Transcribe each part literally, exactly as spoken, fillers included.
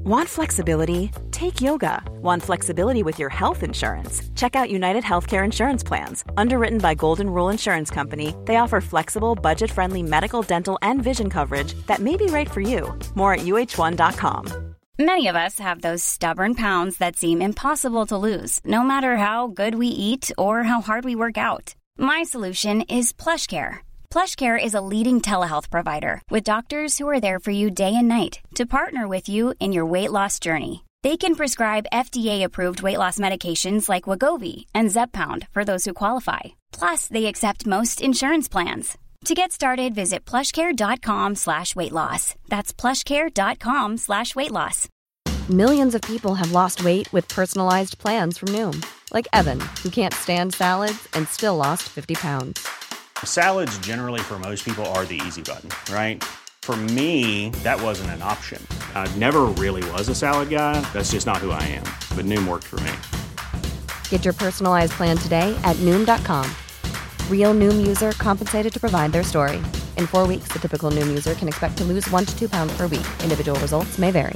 Want flexibility? Take yoga. Want flexibility with your health insurance? Check out United Healthcare Insurance Plans. Underwritten by Golden Rule Insurance Company, they offer flexible, budget-friendly medical, dental, and vision coverage that may be right for you. More at U H one dot com. Many of us have those stubborn pounds that seem impossible to lose, no matter how good we eat or how hard we work out. My solution is PlushCare. PlushCare is a leading telehealth provider with doctors who are there for you day and night to partner with you in your weight loss journey. They can prescribe F D A-approved weight loss medications like Wegovy and Zepbound for those who qualify. Plus, they accept most insurance plans. To get started, visit plushcare.com slash weight loss. That's plushcare.com slash weight loss. Millions of people have lost weight with personalized plans from Noom. Like Evan, who can't stand salads and still lost fifty pounds. Salads generally for most people are the easy button, right? For me, that wasn't an option. I never really was a salad guy. That's just not who I am. But Noom worked for me. Get your personalized plan today at Noom dot com. Real Noom user compensated to provide their story. In four weeks, the typical Noom user can expect to lose one to two pounds per week. Individual results may vary.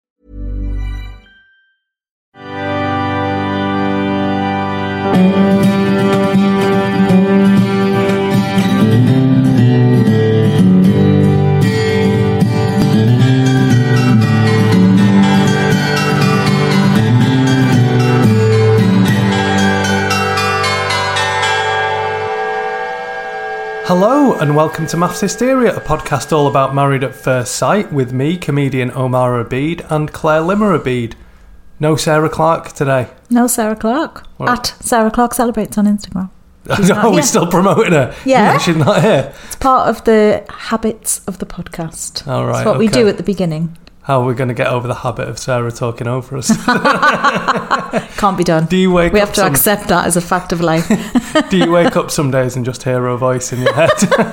Hello and welcome to Maths Hysteria, a podcast all about Married at First Sight with me, comedian Omar Abid, and Claire Limmer Abid. No Sarah Clark today. No Sarah Clark. What? At Sarah Clark Celebrates on Instagram. No, we're still promoting her. Yeah. yeah. She's not here. It's part of the habits of the podcast. All right. It's what okay. we do at the beginning. How are we going to get over the habit of Sarah talking over us? Can't be done. Do you wake we up have to some... accept that as a fact of life. Do you wake up some days and just hear her voice in your head?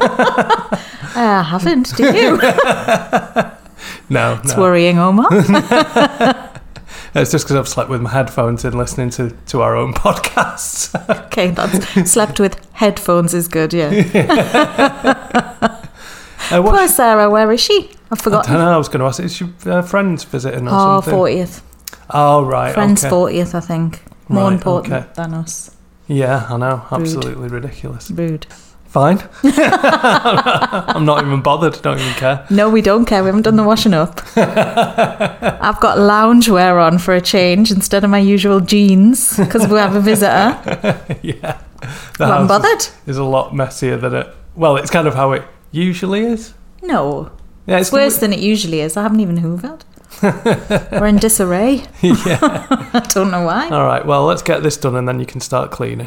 I haven't. Do you? no, It's no. worrying, Omar. It's just because I've slept with my headphones in listening to, to our own podcasts. Okay, that's slept with headphones is good, yeah. uh, Poor Sarah, where is she? I've forgotten. I don't know, I was going to ask, is your uh, friends visiting or oh, something? fortieth. Oh, right, Friends' okay. fortieth, I think. More Right, important okay. than us. Yeah, I know. Rude. Absolutely ridiculous. Rude. Fine. I'm not even bothered. Don't even care. No, we don't care. We haven't done the washing up. I've got loungewear on for a change instead of my usual jeans because we have a visitor. Yeah. The I'm bothered. Is a lot messier than it. Well, it's kind of how it usually is. No. Yeah, it's, it's worse than it usually is. I haven't even hoovered. We're in disarray. Yeah. I don't know why. All right, well, let's get this done and then you can start cleaning.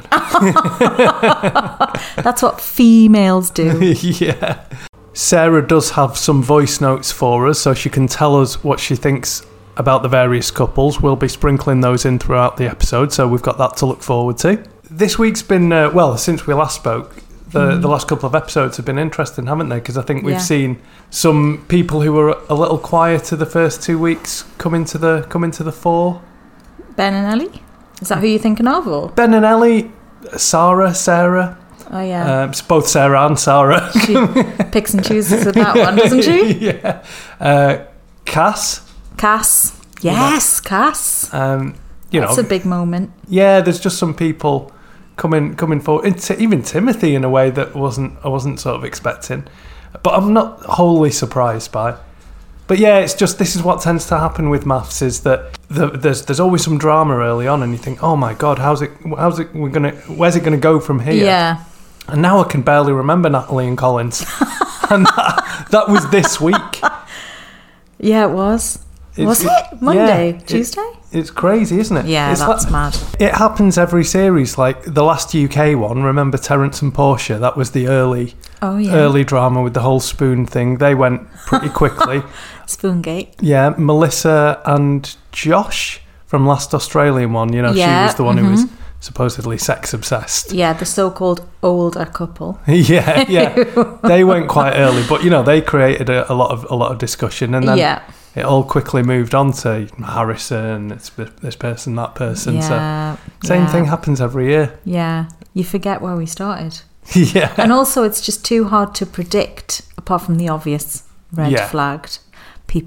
That's what females do. Yeah. Sarah does have some voice notes for us, so she can tell us what she thinks about the various couples. We'll be sprinkling those in throughout the episode, so we've got that to look forward to. This week's been, uh, well, since we last spoke, The, mm. the last couple of episodes have been interesting, haven't they? Because I think we've yeah. seen some people who were a little quieter the first two weeks come into the come into the fore. Ben and Ellie? Is that who you're thinking of? Or? Ben and Ellie, Sarah, Sarah. Oh, yeah. Um, it's both Sarah and Sarah. She picks and chooses with that one, doesn't she? Yeah. Uh, Cass. Cass. Yes, yeah. Cass. Um, you That's know, a big moment. Yeah, there's just some people coming coming forward, even Timothy in a way that wasn't I wasn't sort of expecting, but I'm not wholly surprised by. But yeah, it's just this is what tends to happen with maths is that the, there's there's always some drama early on, and you think, oh my god, how's it how's it we're gonna where's it gonna go from here? Yeah. And now I can barely remember Natalie and Collins, and that, that was this week. Yeah, it was. It's, was it Monday, yeah, Tuesday? It, it's crazy, isn't it? Yeah, it's that's like, mad. It happens every series. Like the last U K one, remember Terence and Portia? That was the early, oh, yeah. early drama with the whole spoon thing. They went pretty quickly. Spoongate. Yeah, Melissa and Josh from last Australian one. You know, yeah, she was the one mm-hmm. who was supposedly sex obsessed. Yeah, the so-called older couple. yeah, yeah. They went quite early, but you know, they created a, a lot of a lot of discussion, and then yeah. it all quickly moved on to Harrison, it's this person, that person. Yeah, so same yeah. thing happens every year. Yeah, you forget where we started. Yeah, and also it's just too hard to predict, apart from the obvious red yeah. flagged people.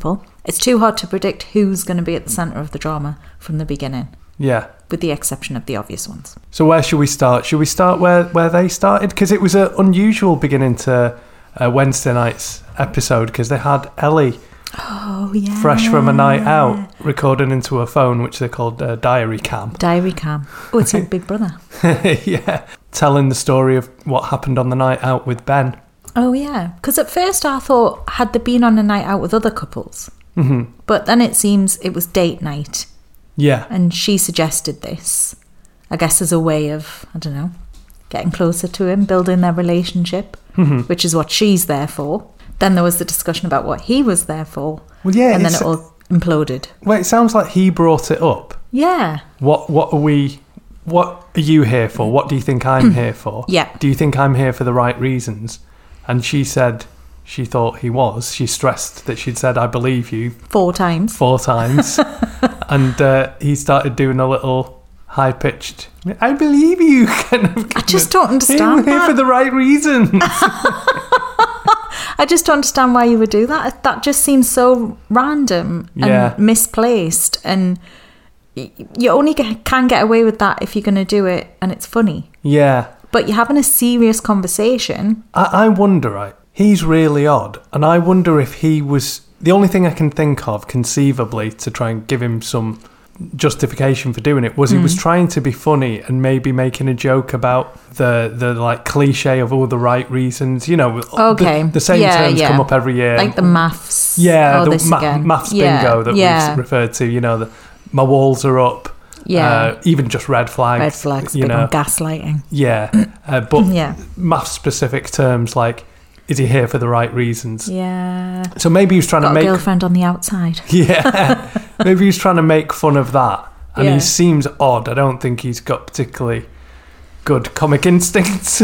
It's too hard to predict who's going to be at the centre of the drama from the beginning, Yeah. with the exception of the obvious ones. So where should we start? Should we start where, where they started? Because it was an unusual beginning to uh, Wednesday night's episode, because they had Ellie Oh, yeah. fresh from a night out, recording into her phone, which they called uh, diary cam. Diary cam. Oh, it's like Big Brother. Yeah. Telling the story of what happened on the night out with Ben. Oh, yeah. Because at first I thought, had they been on a night out with other couples? Mm-hmm. But then it seems it was date night. Yeah. And she suggested this, I guess, as a way of, I don't know, getting closer to him, building their relationship, Mm-hmm. which is what she's there for. Then there was the discussion about what he was there for. Well, yeah. And then it's- it all imploded. Well, it sounds like he brought it up. Yeah. What What are we... What are you here for? What do you think I'm here for? Yeah. Do you think I'm here for the right reasons? And she said she thought he was. She stressed that she'd said, I believe you, Four times. four times. And uh, he started doing a little high-pitched, I believe you, kind of... I just don't I'm understand here that. for the right reasons. I just don't understand why you would do that. That just seems so random and Yeah. misplaced. And y- you only get, can get away with that if you're going to do it and it's funny. Yeah. But you're having a serious conversation. I, I wonder, right? He's really odd. And I wonder if he was... The only thing I can think of, conceivably, to try and give him some justification for doing it, was he was trying to be funny and maybe making a joke about the, the like, cliche of all the right reasons. You know, Okay. the, the same Yeah, terms yeah. come up every year. Like the maths. Yeah, oh, the this ma- again. maths Yeah, bingo that yeah. we've referred to. You know, the, my walls are up. Yeah. Uh, even just red flags. Red flags, you big know. on gaslighting. Yeah. Uh, but Yeah. math-specific terms like, is he here for the right reasons? Yeah. So maybe he was trying Got to a make... girlfriend on the outside. Yeah. Maybe he's trying to make fun of that. And Yeah. he seems odd. I don't think he's got particularly good comic instincts.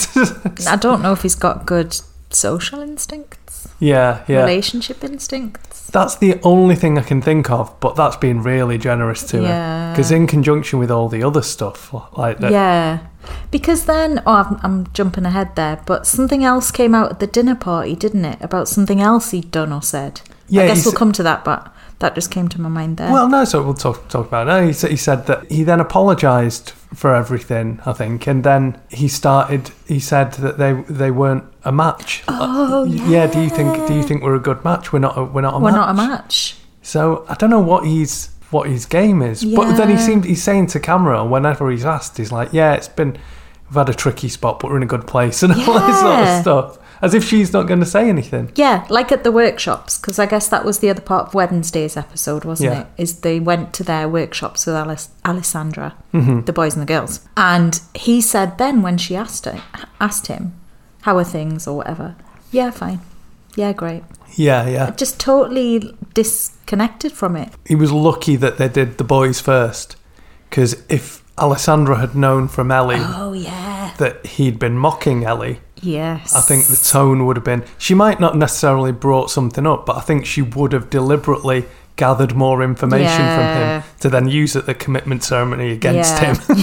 I don't know if he's got good social instincts, yeah, yeah. relationship instincts. That's the only thing I can think of, but that's being really generous to him. Yeah. Because in conjunction with all the other stuff, like that. Yeah. Because then, oh, I'm, I'm jumping ahead there, but something else came out at the dinner party, didn't it? About something else he'd done or said. Yeah, I guess he's- we'll come to that, but that just came to my mind there. Well, no, so we'll talk talk about it. No, he, said- he said that he then apologised for everything, I think, and then he started. He said that they they weren't a match. Oh, yeah. Do you think Do you think we're a good match? We're not. A, we're not a We're match. not a match. So I don't know what he's what his game is. But then he Yeah. seemed he's saying to camera whenever he's asked, he's like, "Yeah, it's been we've had a tricky spot, but we're in a good place," and all this sort of Yeah. stuff. As if she's not going to say anything. Yeah, like at the workshops, because I guess that was the other part of Wednesday's episode, wasn't Yeah. it? Is they went to their workshops with Alice, Alessandra, Mm-hmm. the boys and the girls. And he said then when she asked, her, asked him, how are things or whatever? Yeah, fine. Yeah, great. Yeah, yeah. Just totally disconnected from it. He was lucky that they did the boys first, because if Alessandra had known from Ellie Oh, yeah. that he'd been mocking Ellie, Yes. I think the tone would have been... She might not necessarily brought something up, but I think she would have deliberately gathered more information Yeah. from him to then use at the commitment ceremony against Yeah. him.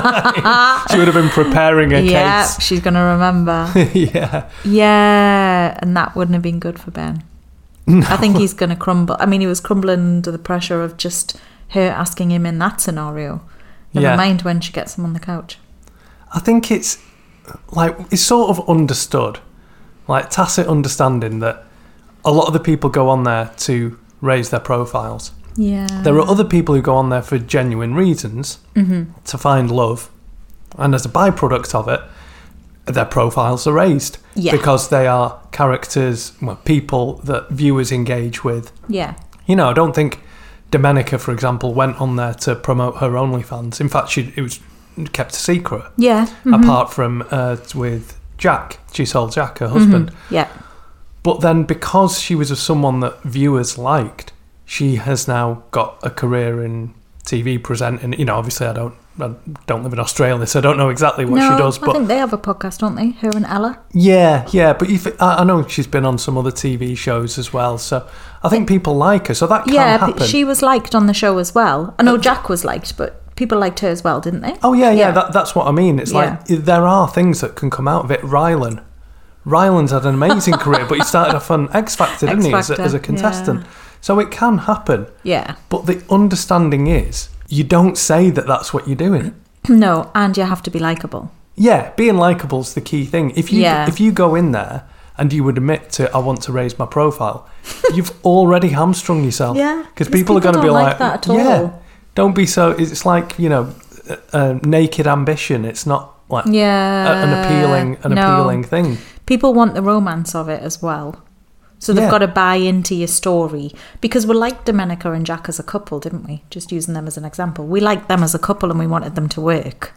She would have been preparing a Yeah, case. she's going to remember. Yeah. Yeah, and that wouldn't have been good for Ben. I think he's going to crumble. I mean, he was crumbling under the pressure of just her asking him in that scenario. Never Yeah. mind when she gets him on the couch. I think it's like it's sort of understood, like tacit understanding that a lot of the people go on there to raise their profiles. Yeah. There are other people who go on there for genuine reasons, Mm-hmm. to find love, and as a byproduct of it, their profiles are raised Yeah. because they are characters, well, people that viewers engage with. Yeah. You know, I don't think Domenica, for example, went on there to promote her OnlyFans. In fact, she it was kept a secret. Yeah. mhm. Apart from uh, with Jack, she sold Jack, her husband. Yeah. But then, because she was someone that viewers liked, she has now got a career in T V presenting. You know, obviously, I don't, I don't live in Australia, so I don't know exactly what no, she does. I But think they have a podcast, don't they? Her and Ella. yeah, yeah. But you th- I, I know she's been on some other T V shows as well, so I think people like her. So that can Yeah, happen. but she was liked on the show as well. I know Jack was liked, but people liked her as well, didn't they? Oh yeah, yeah. Yeah. That, that's what I mean. It's Yeah. like there are things that can come out of it. Rylan, Rylan's had an amazing career, but he started off on X Factor, didn't X he, as a, Factor, as a contestant? yeah. So it can happen. Yeah. But the understanding is, you don't say that that's what you're doing. No, and you have to be likeable. Yeah, being likeable is the key thing. If you Yeah. if you go in there and you would admit to, I want to raise my profile, you've already hamstrung yourself. Yeah, Because because people, are people going to be don't like, like that at all. yeah, don't be so. It's like, you know, a, a naked ambition. It's not like Yeah. a, an appealing an No. appealing thing. People want the romance of it as well. So they've Yeah. got to buy into your story. Because we liked Domenica and Jack as a couple, didn't we? Just using them as an example. We liked them as a couple and we wanted them to work.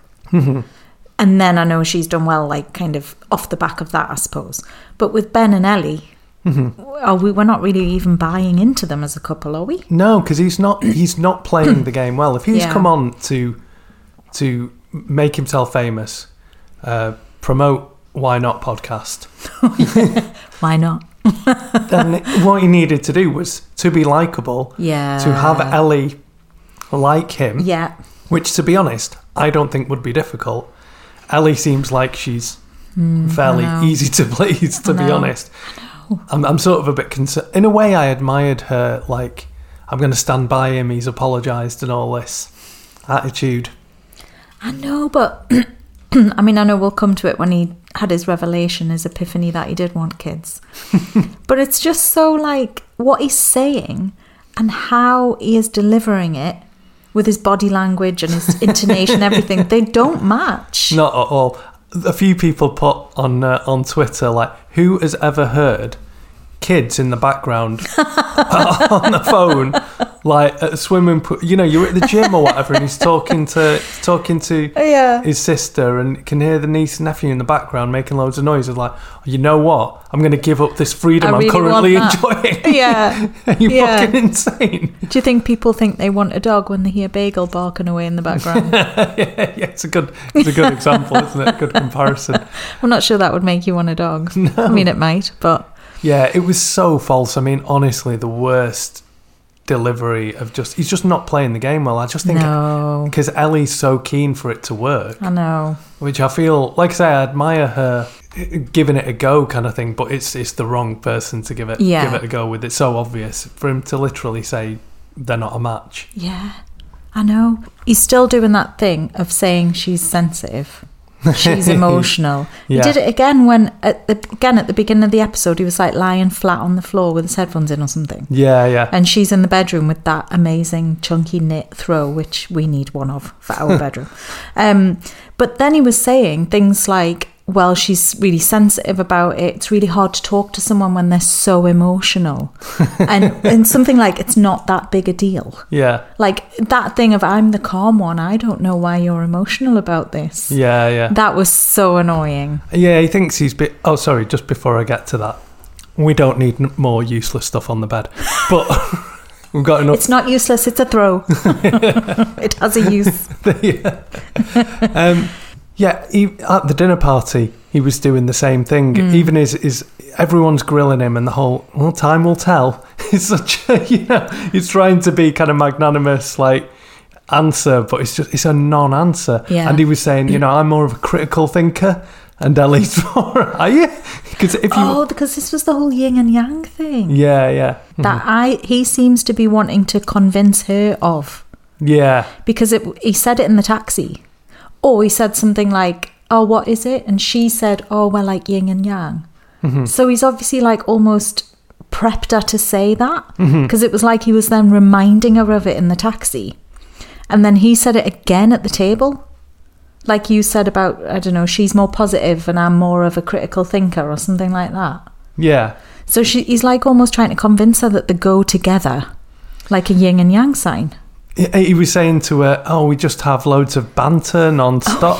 And then I know she's done well, like, kind of off the back of that, I suppose. But with Ben and Ellie, are we, we're not really even buying into them as a couple, are we? No, because he's not he's not playing the game well. If he's Yeah. come on to to make himself famous, uh, promote Why Not podcast, Why not? then what he needed to do was to be likable, Yeah. to have Ellie like him, Yeah. which, to be honest, I don't think would be difficult. Ellie seems like she's fairly know. easy to please, to I be know. honest. I'm, I'm sort of a bit concerned. In a way, I admired her, like, I'm going to stand by him, he's apologised and all this attitude. I know, but I mean, I know we'll come to it when he had his revelation, his epiphany that he did want kids. But it's just so, like, what he's saying and how he is delivering it with his body language and his intonation, everything, they don't match. Not at all. A few people put on uh, on Twitter, like, who has ever heard kids in the background on the phone, like at a swimming pool? You know, you're at the gym or whatever, and he's talking to talking to Yeah. his sister, and can hear the niece and nephew in the background making loads of noise. It's like, you know what? I'm going to give up this freedom I I'm really currently want that. enjoying. Yeah. Are you Yeah. fucking insane? Do you think people think they want a dog when they hear Bagel barking away in the background? yeah, yeah, it's a good, it's a good example, isn't it? A good comparison. I'm not sure that would make you want a dog. I mean, it might, but Yeah, it was so false. I mean, honestly, the worst delivery of just... He's just not playing the game well. I just think... no. Because Ellie's so keen for it to work, I know. which I feel... Like I say, I admire her giving it a go kind of thing, but it's it's the wrong person to give it Yeah. give it a go with. It's so obvious. For him to literally say they're not a match. Yeah, I know. He's still doing that thing of saying she's sensitive. She's emotional. Yeah. He did it again when, at the, again at the beginning of the episode, he was like lying flat on the floor with his headphones in or something. Yeah, yeah. And she's in the bedroom with that amazing chunky knit throw, which we need one of for our bedroom. Um, but then he was saying things like, well, she's really sensitive about it. It's really hard to talk to someone when they're so emotional. and, and something like, it's not that big a deal. Yeah. Like that thing of, I'm the calm one. I don't know why you're emotional about this. Yeah, yeah. That was so annoying. Yeah, he thinks he's... Bit, oh, sorry, just before I get to that. We don't need n- more useless stuff on the bed. But we've got enough... It's not useless. It's a throw. It has a use. yeah. Um, yeah, he, at the dinner party, he was doing the same thing. Mm. Even his, his, everyone's grilling him, and the whole, well, time will tell. It's such a, you know, he's trying to be kind of magnanimous, like, answer, but it's just, it's a non-answer. Yeah. And he was saying, you know, I'm more of a critical thinker, and Ellie's more, are you? Because if you... Oh, because this was the whole yin and yang thing. Yeah, yeah. That I he seems to be wanting to convince her of, Yeah. because it, he said it in the taxi. Or he said something like, oh, what is it? And she said, oh, well, like yin and yang. Mm-hmm. So he's obviously like almost prepped her to say that, because Mm-hmm. it was like he was then reminding her of it in the taxi. And then he said it again at the table. Like you said about, I don't know, she's more positive and I'm more of a critical thinker or something like that. Yeah. So she, he's like almost trying to convince her that they go together, like a yin and yang sign. He he was saying to her, oh, we just have loads of banter non-stop.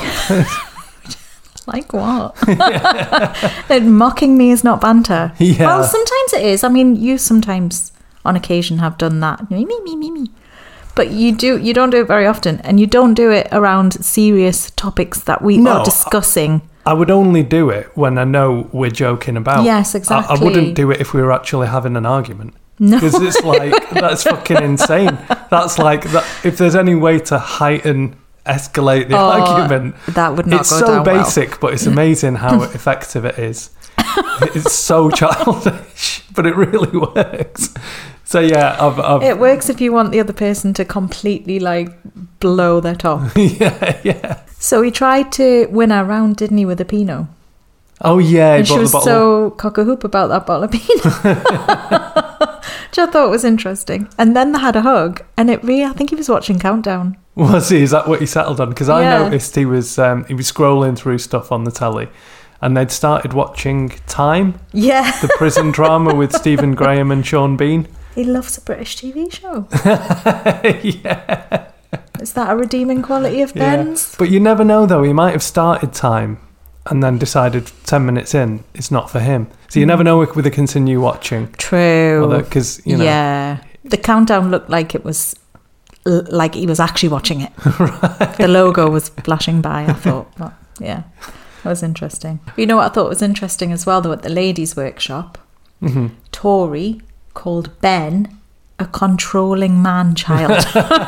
Like what? And mocking me is not banter. Yeah. Well, sometimes it is. I mean, you sometimes, on occasion, have done that. Me, me, me, me, me. But you do. You don't do it very often, and you don't do it around serious topics that we No, are discussing. I would only do it when I know we're joking about. Yes, I, exactly. I wouldn't do it if we were actually having an argument. No. Because it's like, that's fucking insane. That's like, that, if there's any way to heighten, escalate the Oh, argument, that would not it's go so down well. basic, but it's amazing how effective it is. It's so childish, but it really works. So yeah, I've, I've, It works if you want the other person to completely like blow their top. yeah, yeah. So he tried to win her round, didn't he, with a Pinot? Oh yeah, he And she bought was the bottle. so cock-a-hoop about that bottle of Pinot. Which I thought was interesting. And then they had a hug, and it really, I think he was watching Countdown. Was he? Is that what he settled on? Because I Yeah. noticed he was um, he was scrolling through stuff on the telly, and they'd started watching Time, Yeah. the prison drama with Stephen Graham and Sean Bean. He loves a British T V show. Yeah. Is that a redeeming quality of Yeah. Ben's? But you never know, though. He might have started Time and then decided ten minutes in it's not for him. So you never know whether they continue watching. True. Because, you know. Yeah. The Countdown looked like it was l- like he was actually watching it. Right. The logo was flashing by, I thought. But, yeah. That was interesting. You know what I thought was interesting as well, though, at the ladies' workshop? Mm-hmm. Tori called Ben a controlling man-child.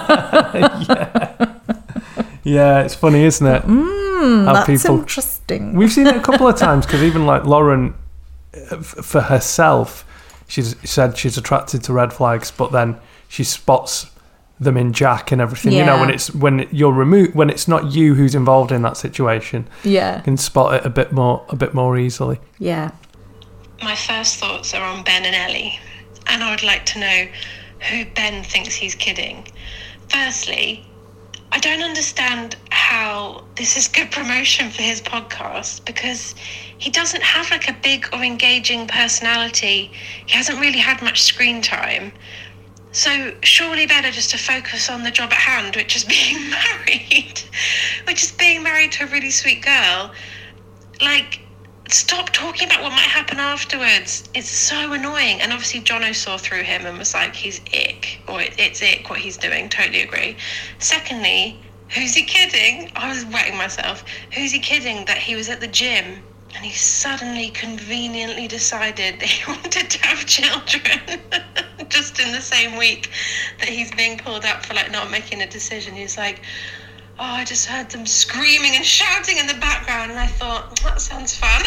yeah. Yeah, it's funny, isn't it? Mm, How that's people- interesting. We've seen it a couple of times because even like Lauren, uh, f- for herself, she's said she's attracted to red flags, but then she spots them in Jack and everything. You know, Yeah. when it's when you're removed, when it's not you who's involved in that situation, Yeah. you can spot it a bit more, a bit more easily. Yeah. My first thoughts are on Ben and Ellie, and I would like to know who Ben thinks he's kidding. Firstly, I don't understand how this is good promotion for his podcast, because he doesn't have like a big or engaging personality. He hasn't really had much screen time. So surely better just to focus on the job at hand, which is being married, which is being married to a really sweet girl. Like, stop talking about what might happen afterwards. It's so annoying. And obviously Jono saw through him and was like, he's ick, or it, it's ick what he's doing. Totally agree. Secondly, who's he kidding? I was wetting myself. Who's he kidding that he was at the gym and he suddenly conveniently decided that he wanted to have children just in the same week that he's being pulled up for like not making a decision. He's like, oh, I just heard them screaming and shouting in the background, and I thought, that sounds fun.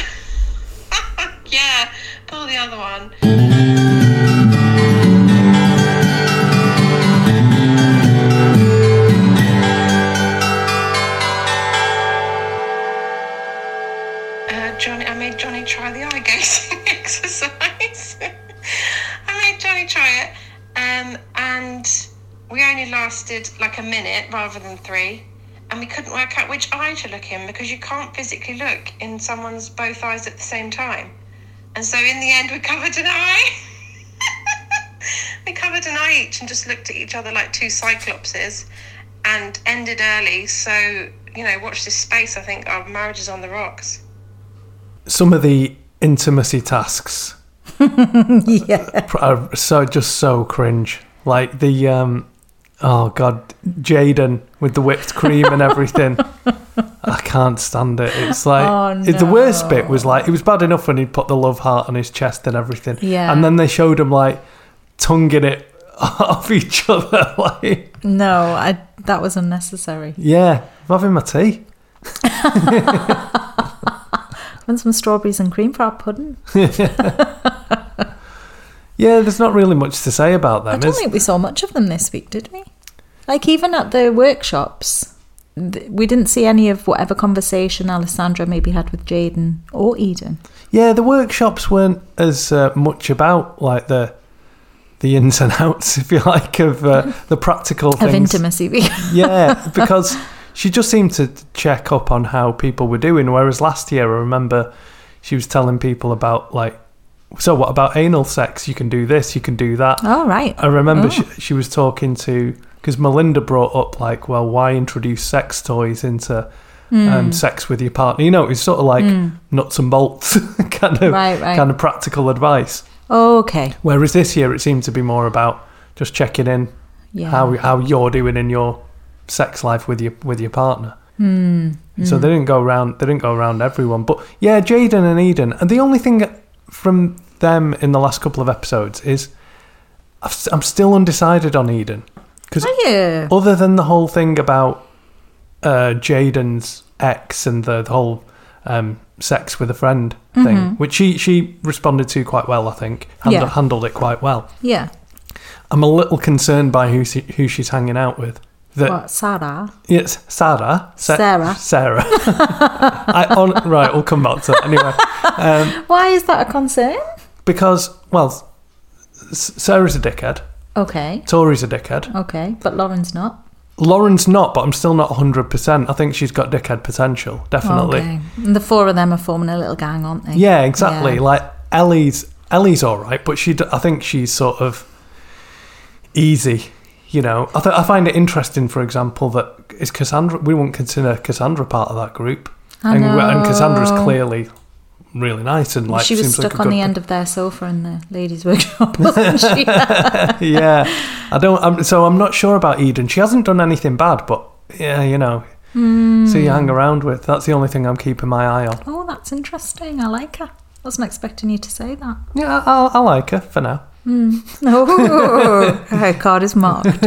Yeah, pull the other one. Uh, Johnny, I made Johnny try the eye gazing exercise. I made Johnny try it, um, and we only lasted like a minute rather than three. And we couldn't work out which eye to look in, because you can't physically look in someone's both eyes at the same time. And so in the end, we covered an eye. We covered an eye each and just looked at each other like two cyclopses, and ended early. So, you know, watch this space. I think our marriage is on the rocks. Some of the intimacy tasks Yeah. are so just so cringe. Like the um, oh god, Jaden with the whipped cream and everything. I can't stand it. It's like Oh, it, the worst no. bit was like it was bad enough when he'd put the love heart on his chest and everything. Yeah. And then they showed him like tonguing it off each other. Like, No, I that was unnecessary. yeah, I'm having my tea. Want some strawberries and cream for our pudding? Yeah, there's not really much to say about them. I don't is think we saw much of them this week, did we? Like, even at the workshops, th- we didn't see any of whatever conversation Alessandra maybe had with Jaden or Eden. Yeah, the workshops weren't as uh, much about like the the ins and outs, if you like, of uh, the practical things. Of intimacy. Yeah, because she just seemed to check up on how people were doing, whereas last year I remember she was telling people about like, so what about anal sex? You can do this, you can do that. Oh, right. I remember Oh. she, she was talking to, because Melinda brought up like, well, why introduce sex toys into Hmm. um, sex with your partner? You know, it's sort of like nuts and bolts kind of Right, right. kind of practical advice. Oh, okay. Whereas this year it seemed to be more about just checking in Yeah. how how you're doing in your sex life with your with your partner. Hmm. So they didn't go around. They didn't go around everyone. But yeah, Jaden and Eden. And the only thing from them in the last couple of episodes is I've, I'm still undecided on Eden, because Are you? other than the whole thing about uh, Jaden's ex and the, the whole um, sex with a friend thing, which she she responded to quite well, I think, handled, Yeah. handled it quite well. Yeah. I'm a little concerned by who she, who she's hanging out with. That, What, Sarah? Yes, Sarah. Sa- Sarah. Sarah. I, on, right, we'll come back to that anyway. Um, Why is that a concern? because, well, S- Sarah's a dickhead. Okay. Tori's a dickhead. Okay, but Lauren's not. Lauren's not, but I'm still not one hundred percent. I think she's got dickhead potential, definitely. Okay. And the four of them are forming a little gang, aren't they? Yeah, exactly. Yeah. Like, Ellie's Ellie's all right, but she, d- I think she's sort of easy. You know, I, th- I find it interesting, for example, that is Cassandra. We won't consider Cassandra part of that group, I and, know. and Cassandra's clearly really nice and like she was seems stuck like a on good the end of their sofa in the ladies' workshop, wasn't she? yeah, I don't. I'm, so I'm not sure about Eden. She hasn't done anything bad, but yeah, you know, mm. so you hang around with. That's the only thing I'm keeping my eye on. Oh, that's interesting. I like her. Wasn't expecting you to say that. Yeah, I, I like her for now. Mm. Oh, her card is marked.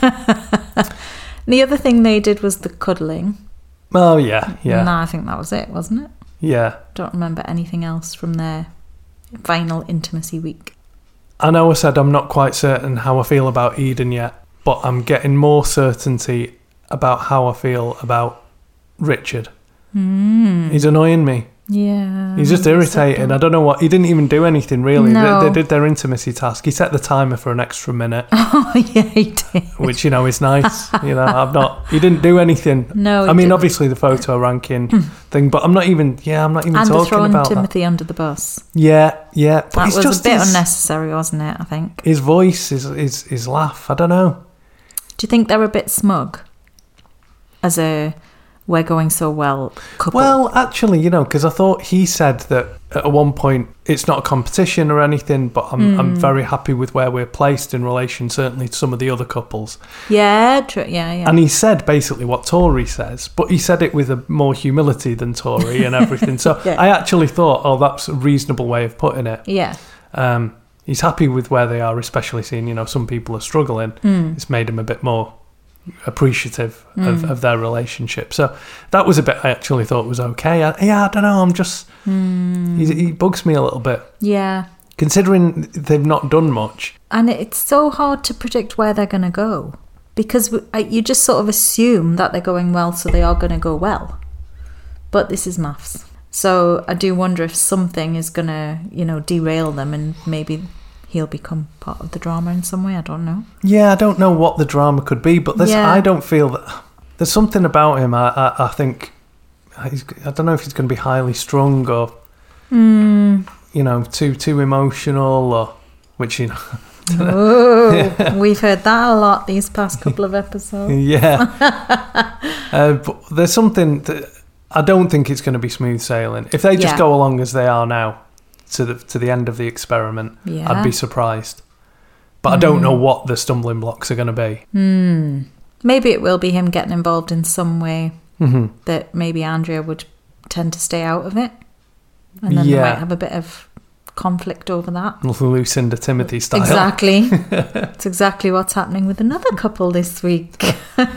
The other thing they did was the cuddling. Oh yeah, yeah, No, I think that was it, wasn't it? yeah. Don't remember anything else from their final intimacy week. I know I said I'm not quite certain how I feel about Eden yet, but I'm getting more certainty about how I feel about Richard. Mm. He's annoying me. Yeah. He's just irritating. I don't know what. He didn't even do anything really. No. They, they did their intimacy task. He set the timer for an extra minute, Oh, yeah, he did. which you know is nice. You know, I'm not. He didn't do anything. No, he I mean, didn't. obviously the photo ranking thing, but I'm not even. Yeah, I'm not even And the talking throwing about Timothy under the bus. that. Yeah, yeah. But That it's was just a bit his, unnecessary, wasn't it, I think? his voice, his, his his laugh. I don't know. Do you think they're a bit smug? As a we're going so well couple? Well, actually, you know, because I thought he said that at one point it's not a competition or anything, but I'm Hmm. I'm very happy with where we're placed in relation, certainly to some of the other couples. Yeah, true. Yeah, yeah. And he said basically what Tori says, but he said it with a more humility than Tori and everything. So Yeah. I actually thought, oh, that's a reasonable way of putting it. yeah. Um, he's happy with where they are, especially seeing, you know, some people are struggling. Mm. It's made him a bit more appreciative Hmm. of, of their relationship. So that was a bit I actually thought was okay. I, yeah, I don't know. I'm just, Hmm. he, he bugs me a little bit. Yeah. Considering they've not done much. And it's so hard to predict where they're going to go. Because w- I- you just sort of assume that they're going well, so they are going to go well. But this is maths. So I do wonder if something is going to, you know, derail them and maybe he'll become part of the drama in some way. I don't know. Yeah, I don't know what the drama could be, but this, Yeah. I don't feel that there's something about him. I, I, I think he's, I don't know if he's going to be highly strung or Mm. you know too too emotional or which you know. Oh, we've heard that a lot these past couple of episodes. Yeah, uh, but there's something that I don't think it's going to be smooth sailing. If they just Yeah. go along as they are now to the to the end of the experiment, Yeah. I'd be surprised. But I don't know what the stumbling blocks are going to be. Mm. Maybe it will be him getting involved in some way hmm that maybe Andrea would tend to stay out of it. And then Yeah. they might have a bit of conflict over that. Lucinda Timothy style. Exactly. It's exactly what's happening with another couple this week.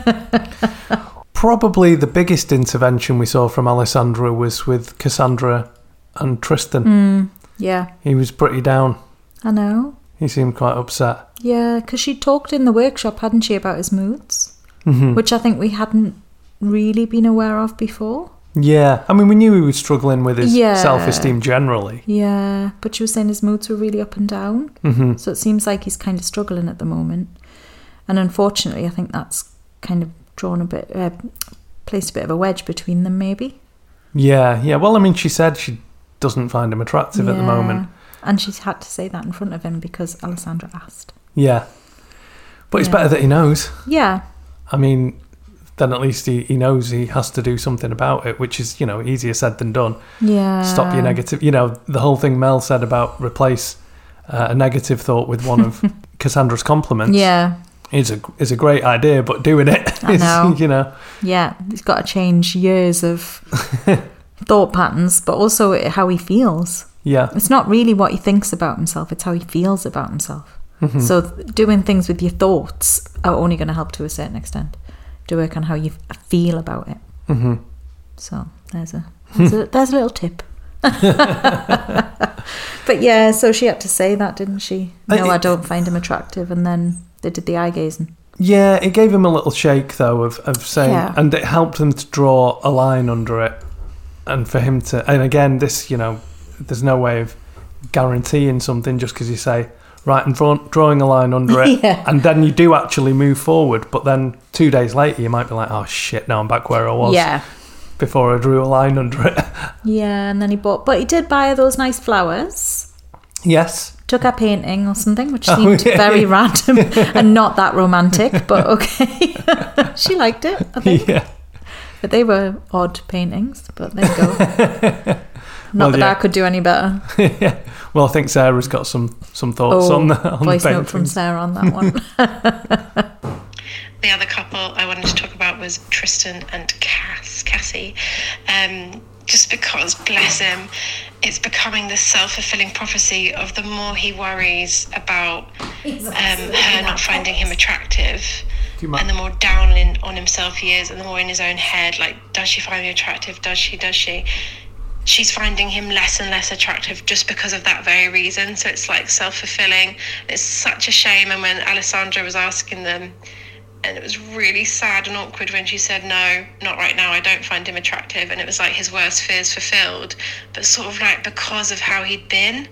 Probably the biggest intervention we saw from Alessandra was with Cassandra and Tristan. Mm, yeah, He was pretty down. I know. He seemed quite upset. Yeah, because she talked in the workshop, hadn't she, about his moods? hmm Which I think we hadn't really been aware of before. Yeah, I mean, we knew he was struggling with his Yeah. self-esteem generally. Yeah, but she was saying his moods were really up and down. hmm So it seems like he's kind of struggling at the moment. And unfortunately, I think that's kind of drawn a bit, uh, placed a bit of a wedge between them, maybe. Yeah, yeah. Well, I mean, she said she doesn't find him attractive at the Yeah. moment. And she's had to say that in front of him because Alessandra asked. Yeah. But it's Yeah. better that he knows. Yeah, I mean, then at least he, he knows he has to do something about it, which is, you know, easier said than done. yeah. Stop your negative. You know, the whole thing Mel said about replace uh, a negative thought with one of Cassandra's compliments Yeah, is a is a great idea, but doing it I is, know. you know, yeah. He's got to change years of thought patterns, but also how he feels. yeah. It's not really what he thinks about himself, it's how he feels about himself. Mhm. So th- doing things with your thoughts are only going to help to a certain extent. To work on how you f- feel about it. hmm So there's a there's a, there's a little tip But yeah, so she had to say that, didn't she? No, I- I don't find him attractive. And then they did the eye gazing. Yeah, it gave him a little shake, though, of, of saying... Yeah. And it helped him to draw a line under it. And for him to... And again, this, you know, there's no way of guaranteeing something just because you say, right, I'm draw- drawing a line under it. Yeah. And then you do actually move forward. But then two days later, you might be like, oh, shit, now I'm back where I was. Yeah. Before I drew a line under it. Yeah, and then he bought... But he did buy her those nice flowers. Yes. Took her painting or something, which Oh, seemed yeah. very random and not that romantic, but okay. She liked it, I think. Yeah. But they were odd paintings, but there you go. Not Well, that yeah. I could do any better. Yeah. Well, I think Sarah's got some, some thoughts Oh, on the on voice the note from paintings. Sarah on that one. The other couple I wanted to talk about was Tristan and Cass, Cassie. Um, just because, bless him, it's becoming this self-fulfilling prophecy of the more he worries about um, her not finding him attractive, and the more down in, on himself he is, and the more in his own head, like, does she find me attractive? Does she? Does she? She's finding him less and less attractive just because of that very reason. So it's like self-fulfilling. It's such a shame. And when Alessandra was asking them, and it was really sad and awkward when she said, no, not right now, I don't find him attractive. And it was like his worst fears fulfilled, but sort of like because of how he'd been.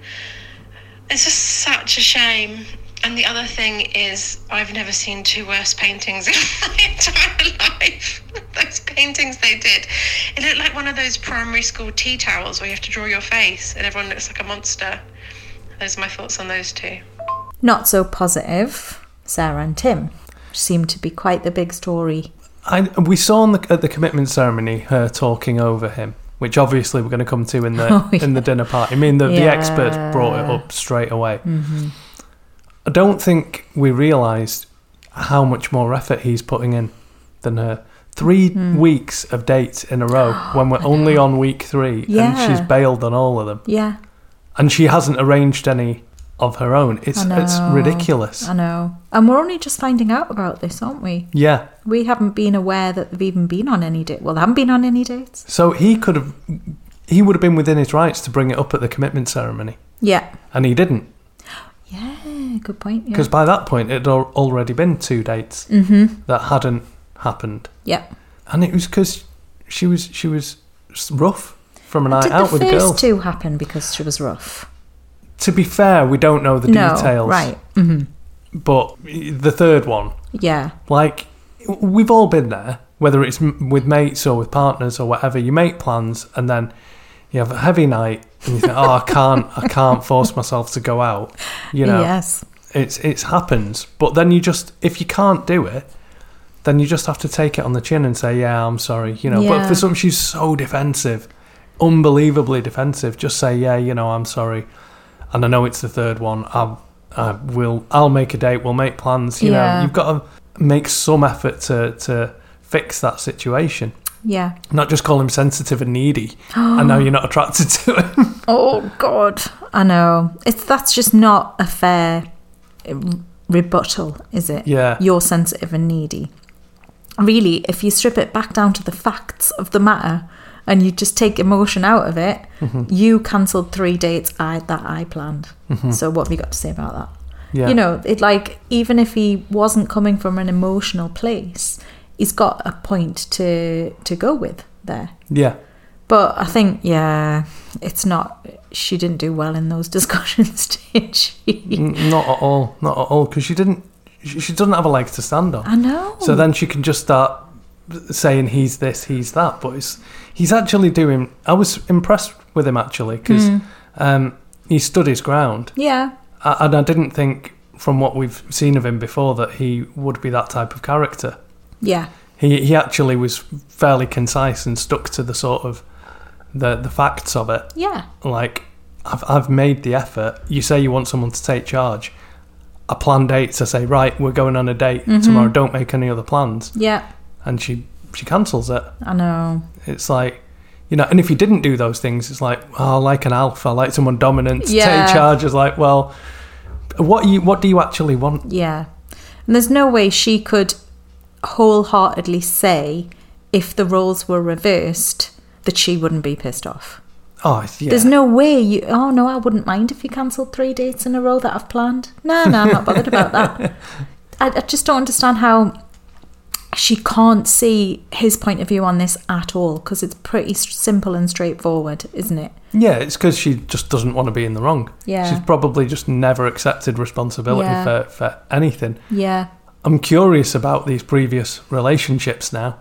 It's just such a shame. And the other thing is, I've never seen two worse paintings in my entire life. Those paintings they did. It looked like one of those primary school tea towels where you have to draw your face and everyone looks like a monster. Those are my thoughts on those two. Not so positive, Sarah and Tim. Seemed to be quite the big story. I, we saw on the, at the commitment ceremony her talking over him, which obviously we're going to come to in the Oh, yeah. in the dinner party. I mean, the, the Yeah. experts brought it up straight away. Mm-hmm. I don't think we realised how much more effort he's putting in than her. Three Mm. weeks of dates in a row when we're only on week three, Yeah. and she's bailed on all of them. Yeah, And she hasn't arranged any of her own. It's I know. it's ridiculous. I know. And we're only just finding out about this, aren't we? Yeah. We haven't been aware that they've even been on any date. Well, they haven't been on any dates. So he could have, he would have been within his rights to bring it up at the commitment ceremony, Yeah. and he didn't, Yeah, good point. Yeah. because by that point it had al- already been two dates Mm-hmm. that hadn't happened, Yeah. and it was because she was she was rough from a night Did out the with first girls. two happen because she was rough? To be fair, we don't know the No, details, right. Mm-hmm. But the third one, Yeah. like, we've all been there, whether it's m- with mates or with partners or whatever. You make plans and then you have a heavy night and you think, oh, I can't, I can't force myself to go out. You know, Yes. it's it's happens. But then you just, if you can't do it, then you just have to take it on the chin and say, yeah, I'm sorry. You know, but Yeah. for some, she's so defensive, unbelievably defensive. Just say, yeah, you know, I'm sorry, and I know it's the third one. I, I will. I'll make a date. We'll make plans. You Yeah. know, you've got to make some effort to to fix that situation. Yeah. Not just call him sensitive and needy, and now you're not attracted to him. Oh God, I know. It's that's just not a fair um, rebuttal, is it? Yeah. You're sensitive and needy. Really, if you strip it back down to the facts of the matter and you just take emotion out of it, Mm-hmm. you cancelled three dates I that I planned. So what have you got to say about that? Yeah. You know, it like even if he wasn't coming from an emotional place, he's got a point to to go with there. Yeah. But I think, yeah, it's not. She didn't do well in those discussions, did she? N- Not at all. Not at all. Because she didn't. She, she doesn't have a leg to stand on. I know. So then she can just start saying he's this, he's that. But it's, he's actually doing. I was impressed with him actually because Hmm. um, he stood his ground, Yeah, I, and I didn't think from what we've seen of him before that he would be that type of character. yeah, He he actually was fairly concise and stuck to the sort of the the facts of it. yeah, Like, I've I've made the effort. You say you want someone to take charge. I plan dates. I say, right, we're going on a date tomorrow. Don't make any other plans. yeah. And she she cancels it. I know. It's like, you know, and if you didn't do those things, it's like, oh, I like an alpha, I like someone dominant to Yeah. take charge. It's like, well, what you what do you actually want? Yeah, and there's no way she could wholeheartedly say if the roles were reversed that she wouldn't be pissed off. Oh, yeah. There's no way you... Oh, no, I wouldn't mind if you cancelled three dates in a row that I've planned. No, no, I'm not bothered about that. I, I just don't understand how she can't see his point of view on this at all, because it's pretty simple and straightforward, isn't it? Yeah, it's because she just doesn't want to be in the wrong. Yeah. She's probably just never accepted responsibility Yeah. for, for anything. Yeah. I'm curious about these previous relationships now.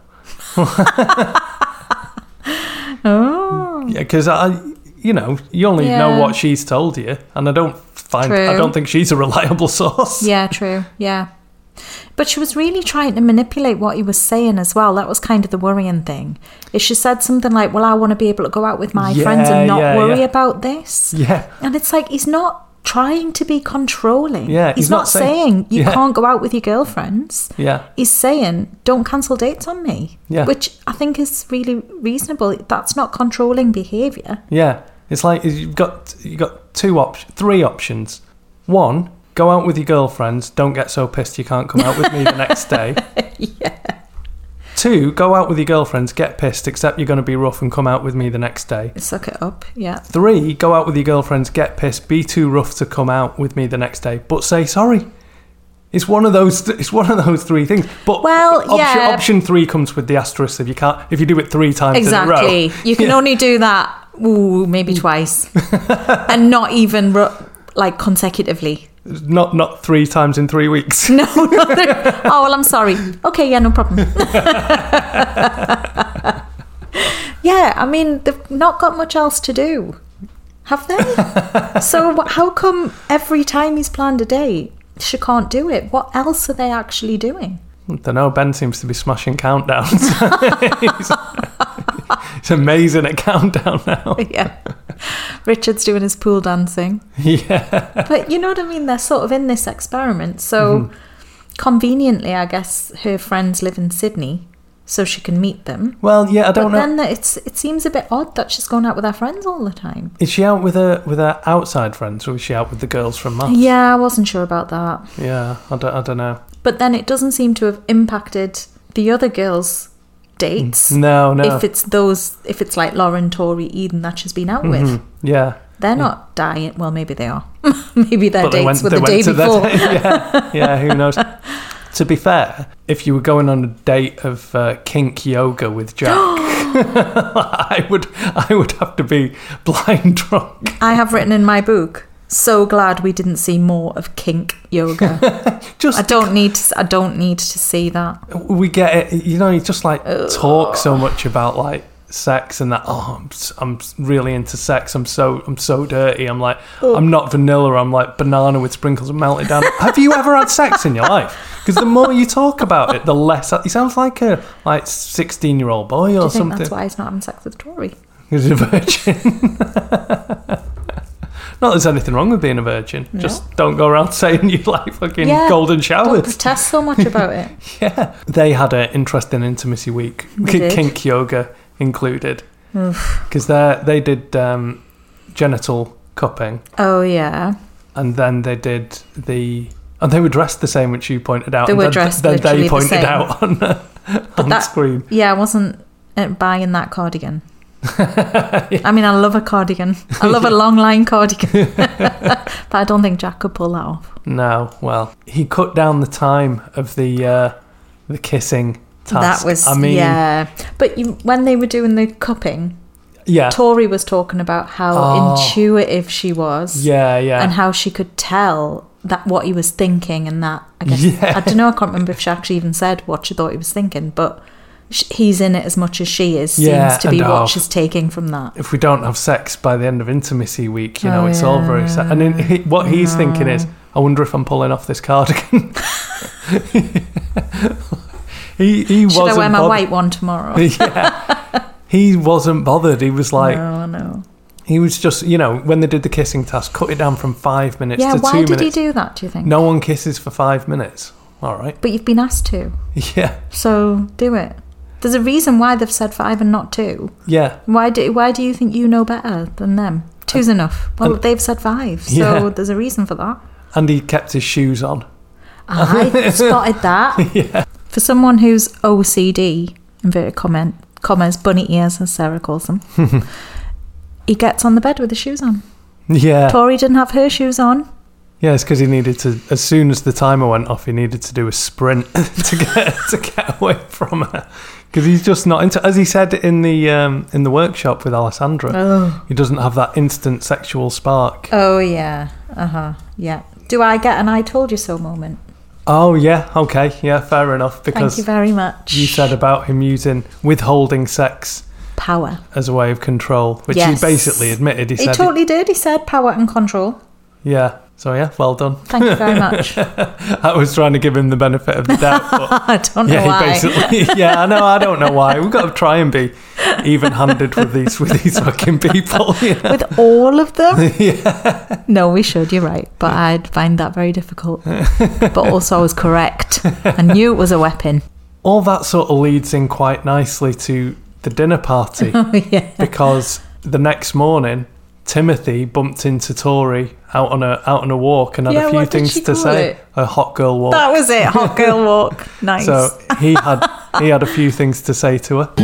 Oh. Yeah, because I, you know, you only Yeah. know what she's told you, and I don't find, True. I don't think she's a reliable source. Yeah, true. Yeah. But she was really trying to manipulate what he was saying as well. That was kind of the worrying thing. If she said something like, well, I want to be able to go out with my Yeah, friends and not yeah, worry yeah. about this. Yeah. And it's like, he's not trying to be controlling. Yeah, he's, he's not, not saying, saying- you Yeah. can't go out with your girlfriends. Yeah. He's saying, don't cancel dates on me. Yeah. Which I think is really reasonable. That's not controlling behaviour. Yeah. It's like you've got you've got two op- three options. One, go out with your girlfriends. Don't get so pissed you can't come out with me the next day. Yeah. Two, go out with your girlfriends, get pissed, except you're going to be rough and come out with me the next day. Suck it up. Yeah. Three, go out with your girlfriends, get pissed, be too rough to come out with me the next day, but say sorry. It's one of those. It's one of those three things. But Well, option, yeah. option three comes with the asterisk if you can't. If you do it three times Exactly. in a row, You can Yeah. only do that, ooh, maybe twice. And not even ru- like consecutively. not not three times in three weeks. No, no. no. Oh, well, I'm sorry. Okay, yeah, no problem. Yeah, I mean, they've not got much else to do, have they? So wh- how come every time he's planned a date, she can't do it? What else are they actually doing? I don't know. Ben seems to be smashing countdowns. he's, he's amazing at countdown now. Yeah. Richard's doing his pool dancing. Yeah. But you know what I mean? They're sort of in this experiment. So Mm-hmm. conveniently, I guess her friends live in Sydney, so she can meet them. Well, yeah. I don't But know. then it's it seems a bit odd that she's going out with her friends all the time. Is she out with her with her outside friends, or is she out with the girls from Maths? Yeah, I wasn't sure about that. Yeah. I don't. I don't know. But then it doesn't seem to have impacted the other girls' dates. No. No. If it's those, if it's like Lauren, Tori, Eden that she's been out with, Mhm. Yeah. they're not dying. Well, maybe they are. Maybe their But they dates went- were they the went day to their before. date, yeah, yeah, who knows? To be fair, if you were going on a date of uh, kink yoga with Jack, I would, I would have to be blind drunk. I have written in my book, so glad we didn't see more of kink yoga. Just I don't need to, I don't need to see that. we get it, you know. You just like talk so much about like sex and that. Oh, I'm, s- I'm really into sex. I'm so, I'm so dirty. I'm like, I'm not vanilla. I'm like banana with sprinkles and melted down. Have you ever had sex in your life? Because the more you talk about it, the less. He sounds like a like sixteen year old boy or Do you think something. that's why he's not having sex with Tori? He's a virgin. Not there's anything wrong with being a virgin. No. Just don't go around saying you like fucking Yeah, golden Don't showers. protest so much about it. Yeah. They had an interesting intimacy week. They K- did. Kink yoga included. Because they they did um, genital cupping, Oh yeah, and then they did the. And they were dressed the same, which you pointed out. They and were then, dressed Then literally they the pointed same. out on, uh, on that- screen. yeah. I wasn't uh, buying that cardigan. I mean, I love a cardigan. I love a long line cardigan, but I don't think Jack could pull that off. No, well, he cut down the time of the uh, the kissing task. That was I mean, yeah. But you, when they were doing the cupping, yeah, Tori was talking about how Oh. intuitive she was, yeah, yeah. and how she could tell that what he was thinking, and that I guess Yeah. I don't know. I can't remember if she actually even said what she thought he was thinking, but sh- he's in it as much as she is. Yeah, seems to be and, what oh. she's taking from that. If we don't have sex by the end of intimacy week, you know, Oh, it's all very sad. And then he, what he's thinking is, I wonder if I'm pulling off this cardigan. he he Should I wasn't wear my bothered. white one tomorrow? Yeah. He wasn't bothered. He was like, no, no. he was just, you know, when they did the kissing task, cut it down from five minutes Yeah, to why two did minutes. he do that? Do you think? No one kisses for five minutes. All right. But you've been asked to, Yeah. so do it. There's a reason why they've said five and not two. Yeah. Why do Why do you think you know better than them? Two's enough. Well, and- they've said five, so Yeah. there's a reason for that. And he kept his shoes on. I spotted that. Yeah. For someone who's O C D, inverted comment, commas, bunny ears, as Sarah calls them, he gets on the bed with his shoes on. Yeah. Tori didn't have her shoes on. Yeah, it's because he needed to, as soon as the timer went off, he needed to do a sprint to get to get away from her. Because he's just not into, as he said in the um, in the workshop with Alessandra, Oh. he doesn't have that instant sexual spark. Oh, yeah. Uh-huh. Yeah. Do I get an I told you so moment? Oh, yeah, okay, yeah, fair enough. Because Thank you very much. you said about him using withholding sex Power. as a way of control, which Yes. he basically admitted. He, He said, totally did. He said power and control. yeah. So yeah, well done. Thank you very much. I was trying to give him the benefit of the doubt, but I don't know yeah, why. he basically, yeah, I know, I don't know why. We've got to try and be even-handed with these with these fucking people. You know? With all of them? Yeah. No, we should, you're right. But I'd find that very difficult. But also I was correct. I knew it was a weapon. All that sort of leads in quite nicely to the dinner party. Oh, yeah. Because the next morning, Timothy bumped into Tori out on a out on a walk and had Yeah, a few what did things she to call say. it? A hot girl walk. That was it. Hot girl walk. Nice. So he had he had a few things to say to her.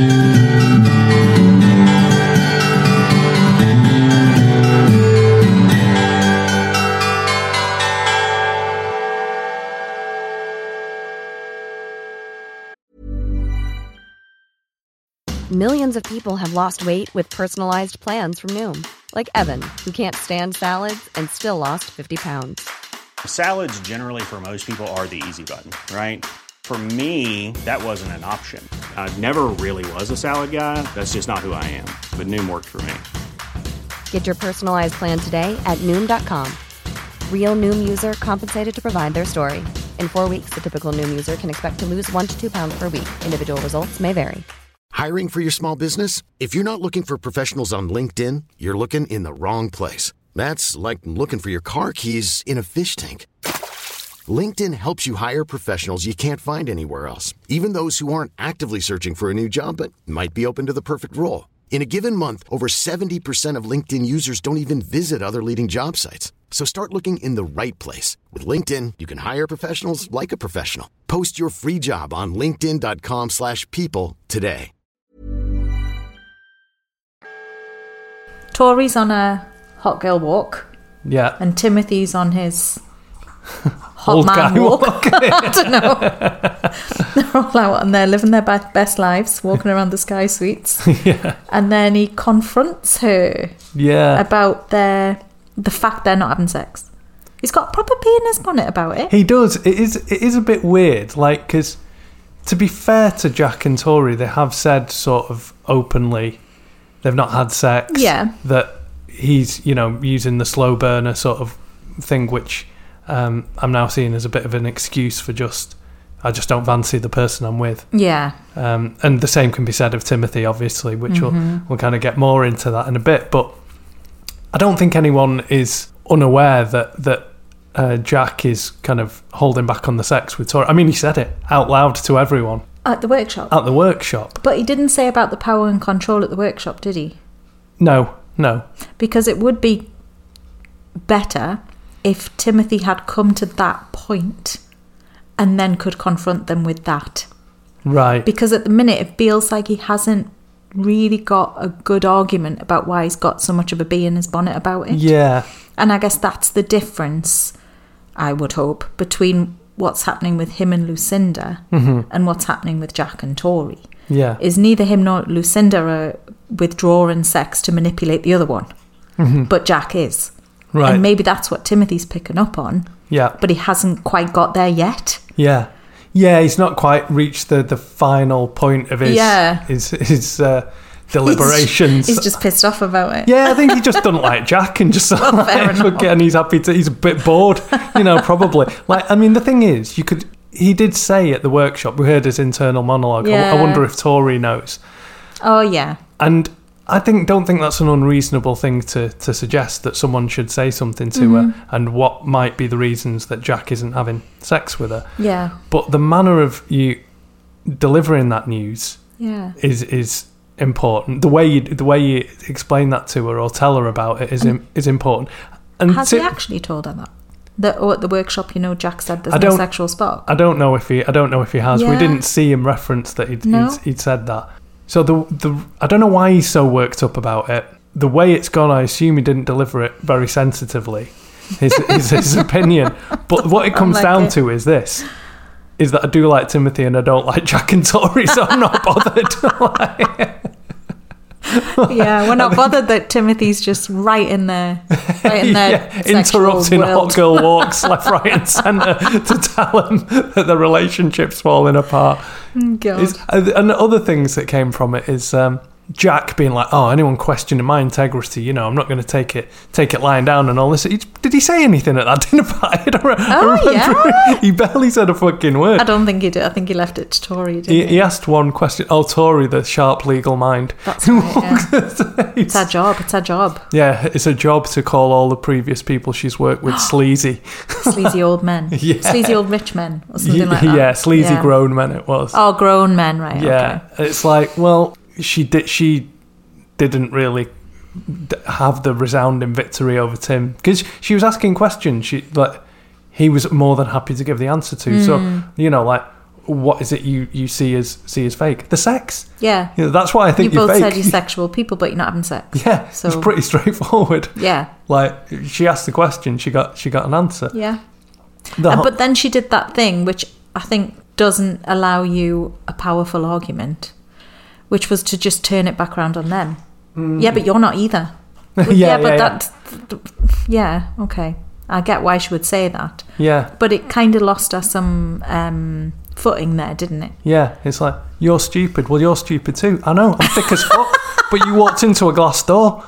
Millions of people have lost weight with personalized plans from Noom. Like Evan, who can't stand salads and still lost fifty pounds. Salads generally for most people are the easy button, right? For me, that wasn't an option. I never really was a salad guy. That's just not who I am. But Noom worked for me. Get your personalized plan today at Noom dot com. Real Noom user compensated to provide their story. In four weeks, the typical Noom user can expect to lose one to two pounds per week. Individual results may vary. Hiring for your small business? If you're not looking for professionals on LinkedIn, you're looking in the wrong place. That's like looking for your car keys in a fish tank. LinkedIn helps you hire professionals you can't find anywhere else, even those who aren't actively searching for a new job but might be open to the perfect role. In a given month, over seventy percent of LinkedIn users don't even visit other leading job sites. So start looking in the right place. With LinkedIn, you can hire professionals like a professional. Post your free job on linkedin dot com slash people today. Tori's on a hot girl walk. Yeah. And Timothy's on his hot Old man guy walk. walk. I don't know. They're all out and they're living their be- best lives, walking around the Sky Suites. Yeah. And then he confronts her Yeah. about their the fact they're not having sex. He's got proper pee in his bonnet about it. He does. It is it is a bit weird, like, because to be fair to Jack and Tori, they have said sort of openly they've not had sex. Yeah. That he's, you know, using the slow burner sort of thing, which um, I'm now seeing as a bit of an excuse for just, I just don't fancy the person I'm with. Yeah. Um, and the same can be said of Timothy, obviously, which Mm-hmm. we'll, we'll kind of get more into that in a bit. But I don't think anyone is unaware that, that uh, Jack is kind of holding back on the sex with Tori. I mean, he said it out loud to everyone At the workshop. at the workshop. But he didn't say about the power and control at the workshop, did he? No, no. Because it would be better if Timothy had come to that point and then could confront them with that. Right. Because at the minute it feels like he hasn't really got a good argument about why he's got so much of a bee in his bonnet about it. Yeah. And I guess that's the difference, I would hope, between what's happening with him and Lucinda Mm-hmm. and what's happening with Jack and Tori. Yeah. Is neither him nor Lucinda are withdrawing sex to manipulate the other one, Mm-hmm. but Jack is. Right. And maybe that's what Timothy's picking up on, Yeah. but he hasn't quite got there yet. Yeah. Yeah, he's not quite reached the, the final point of his Yeah. his, his uh, deliberations. He's just pissed off about it. Yeah, I think he just doesn't like Jack and just sort of fair like, enough. forget, and he's happy to. He's a bit bored, you know, probably. Like, I mean, the thing is, you could. He did say at the workshop, we heard his internal monologue. I, Yeah. I wonder if Tori knows. Oh, yeah. And I think don't think that's an unreasonable thing to to suggest that someone should say something to Mm-hmm. her, and what might be the reasons that Jack isn't having sex with her. Yeah. But the manner of you delivering that news Yeah. is is important. The way you the way you explain that to her or tell her about it is im- is important. And Has to- he actually told her that? That oh, at the workshop, you know, Jack said there's I no don't- sexual spark. I don't know if he I don't know if he has. We Yeah. didn't see him reference that he'd, No. he'd he'd said that. So the the I don't know why he's so worked up about it. the way it's gone, I assume he didn't deliver it very sensitively. His his, his opinion, but what it comes like down it. to is this: is that I do like Timothy and I don't like Jack and Tori, so I'm not bothered. Yeah, we're not bothered that Timothy's just right in there, right in there, yeah, interrupting hot girl walks left, right, and centre to tell them that the relationship's falling apart. God. It's, and other things that came from it is um, Jack being like, "Oh, anyone questioning my integrity, you know, I'm not going to take it, take it lying down and all this." He, did he say anything at that dinner party? I don't re- Oh, I remember yeah? He barely said a fucking word. I don't think he did. I think he left it to Tori, didn't He, he? he asked one question. Oh, Tori, the sharp legal mind. That's right, yeah. It's our job. It's our job. Yeah, it's a job to call all the previous people she's worked with sleazy. Sleazy old men. Yeah. Sleazy old rich men or something like that. Yeah, sleazy Yeah. grown men it was. Oh, grown men, right. Yeah, Okay. it's like, well, she did. She didn't really d- have the resounding victory over Tim because she was asking questions. She like he was more than happy to give the answer to. Mm. So you know, like, what is it you, you see as see as fake? The sex. Yeah. You know, that's why I think You you're both fake. said you're sexual people, but you're not having sex. Yeah, So- it's pretty straightforward. Yeah. Like she asked the question, she got she got an answer. Yeah. The Uh, ho- but then she did that thing which I think doesn't allow you a powerful argument, which was to just turn it back around on them. Yeah, but you're not either. Well, Yeah, yeah, but yeah, that, yeah, okay. I get why she would say that, yeah, but it kind of lost her some um, footing there, didn't it? yeah. It's like you're stupid. Well, you're stupid too. I know. I'm thick as fuck. But you walked into a glass door.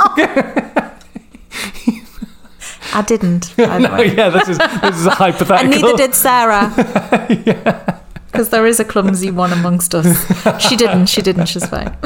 I didn't. By the No, way. yeah, this is this is a hypothetical. And neither did Sarah. Because there is a clumsy one amongst us. She didn't. She didn't. She's fine.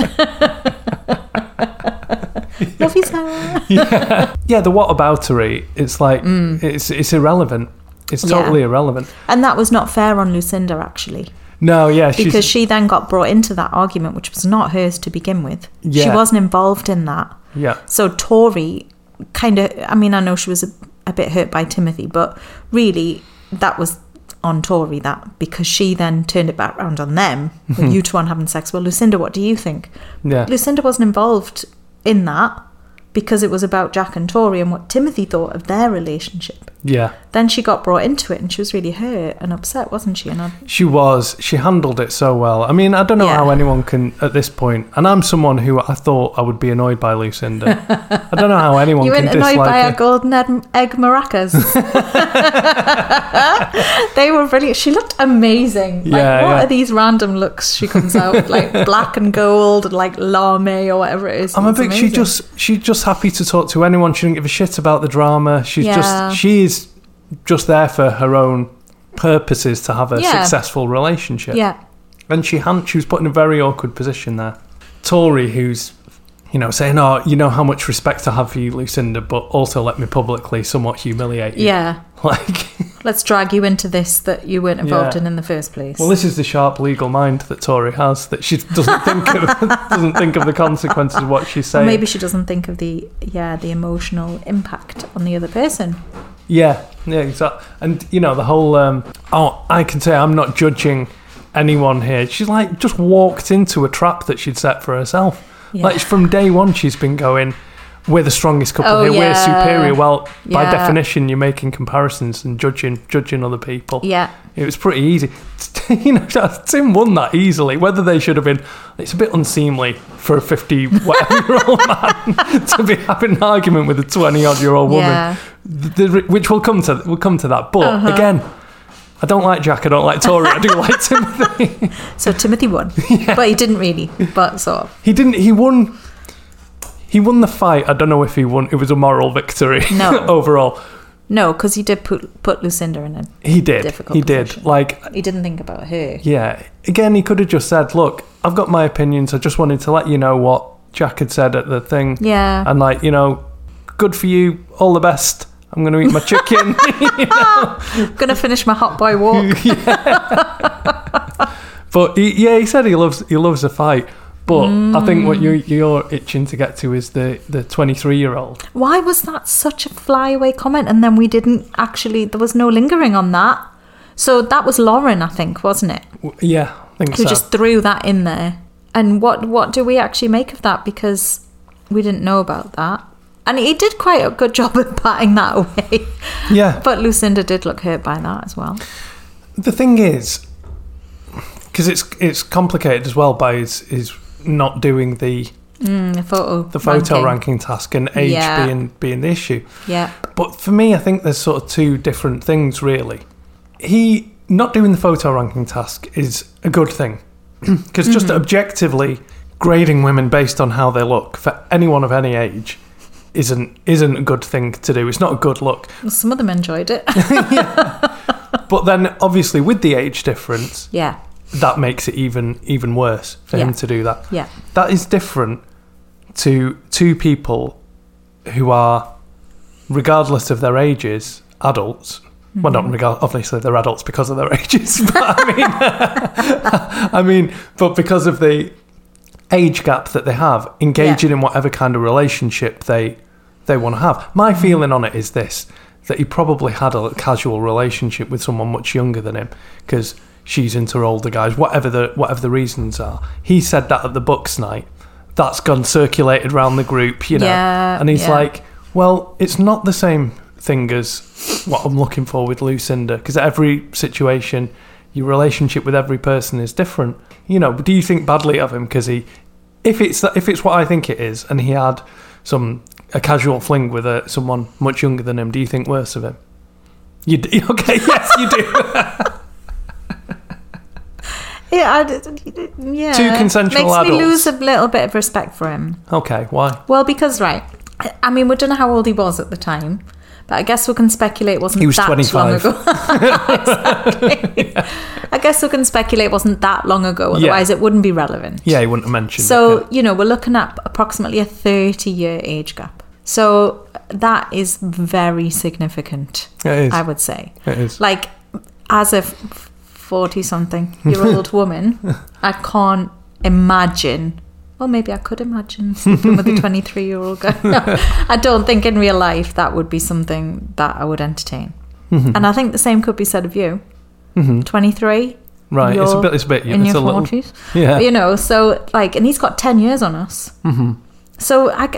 Love you, Sarah. yeah. yeah, the whataboutery, it's like, it's it's irrelevant. It's Mm. Yeah. totally irrelevant. And that was not fair on Lucinda, actually. No, yeah. She's, Because she then got brought into that argument, which was not hers to begin with. She Yeah. wasn't involved in that. yeah. So Tori kind of, I mean, I know she was a, a bit hurt by Timothy, but really that was on Tori, that, because she then turned it back round on them with you two on having sex. Well, Lucinda, what do you think? Yeah. Lucinda wasn't involved in that because it was about Jack and Tori and what Timothy thought of their relationship. Yeah. Then she got brought into it and she was really hurt and upset, wasn't she? And I, She was. She handled it so well. I mean, I don't know Yeah. how anyone can, at this point, and I'm someone who I thought I would be annoyed by Lucinda. I don't know how anyone you can weren't annoyed dislike by her. our golden egg, egg maracas. They were brilliant. She looked amazing. Like, Yeah, what yeah. are these random looks she comes out with? Like black and gold and like lame or whatever it is. I'm a It's bit. She amazing. just. She's just happy to talk to anyone. She didn't give a shit about the drama. She's Yeah. just. She's just there for her own purposes to have a Yeah. successful relationship. Yeah. And she had. She was put in a very awkward position there. Tori, who's, you know, saying, "Oh, you know how much respect I have for you, Lucinda, but also let me publicly somewhat humiliate you." Yeah. Like. Let's drag you into this that you weren't involved Yeah. in in the first place. Well, this is the sharp legal mind that Tori has, that she doesn't think of doesn't think of the consequences of what she's Or saying. maybe she doesn't think of the yeah the emotional impact on the other person. Yeah, yeah, exactly. And you know the whole. Um, oh, I can say I'm not judging anyone here. She's like just walked into a trap that she'd set for herself. Yeah. Like from day one, she's been going, "We're the strongest couple Oh, here. We're yeah. superior." Well, by Yeah. definition, you're making comparisons and judging judging other people. Yeah. It was pretty easy. You know, Tim won that easily. Whether they should have been, it's a bit unseemly for a fifty-whatever-year-old man to be having an argument with a twenty-odd-year-old woman. Yeah. The- the- which we'll come to. We'll come to that. But Uh-huh. again, I don't like Jack. I don't like Tori. I do like Timothy. So Timothy won, but he didn't really. But sort of. He didn't. He won. He won the fight. I don't know if he won. It was a moral victory. No. Overall, No, because he did put put Lucinda in a he did. difficult he position. did. Like. He didn't think about her. Yeah. Again, he could have just said, "Look, I've got my opinions. I just wanted to let you know what Jack had said at the thing." Yeah. And like, you know, good for you. All the best. I'm going to eat my chicken. You know? I'm gonna finish my hot boy walk. But he, yeah, he said he loves he loves a fight. But I think what you you're itching to get to is the the twenty-three year old. Why was that such a flyaway comment? And then we didn't actually. There was no lingering on that. So that was Lauren, I think, wasn't it? Yeah, I think Who so. just threw that in there. And what what do we actually make of that? Because we didn't know about that. And he did quite a good job at batting that away. Yeah. But Lucinda did look hurt by that as well. The thing is, because it's it's complicated as well by his, his not doing the mm, the photo the photo ranking, ranking task and age yeah. being being the issue. Yeah. But for me, I think there's sort of two different things really. He not doing the photo ranking task is a good thing because mm-hmm. just objectively grading women based on how they look for anyone of any age isn't isn't a good thing to do. It's not a good look. Well, some of them enjoyed it. Yeah. But then obviously with the age difference, yeah, that makes it even even worse for yeah. him to do that. Yeah. That is different to two people who are, regardless of their ages, adults. Mm-hmm. Well, not regard. Obviously, they're adults because of their ages. But I mean, I mean, but because of the age gap that they have, engaging yeah. in whatever kind of relationship they they want to have. My mm-hmm. feeling on it is this: that he probably had a casual relationship with someone much younger than him because she's into older guys. Whatever the whatever the reasons are, he said that at the Bucks night. That's gone circulated around the group, you know, yeah, and he's yeah. like, well, it's not the same thing as what I'm looking for with Lucinda, because every situation, your relationship with every person is different. You know, do you think badly of him because he, if it's if it's what I think it is, and he had some a casual fling with a, someone much younger than him, do you think worse of him? You do, okay? Yes, you do. Yeah, I, yeah. Two consensual Makes adults. me lose a little bit of respect for him. Okay, why? Well, because right, I mean, we don't know how old he was at the time. But I guess we can speculate it wasn't he was that twenty-five. long ago. Exactly. Yeah. I guess we can speculate it wasn't that long ago, otherwise yeah. it wouldn't be relevant. Yeah, he wouldn't have mentioned so, it. So, yeah. you know, we're looking at approximately a thirty-year age gap. So that is very significant, it is. I would say. It is. Like, as a forty-something-year-old woman, I can't imagine... Well, maybe I could imagine sleeping with a twenty-three-year-old guy. No, I don't think in real life that would be something that I would entertain. Mm-hmm. And I think the same could be said of you. Mm-hmm. twenty-three. Right, it's a bit, it's a bit, in it's your a forties. Little, yeah. You know, so like, and he's got ten years on us. Mm-hmm. So I,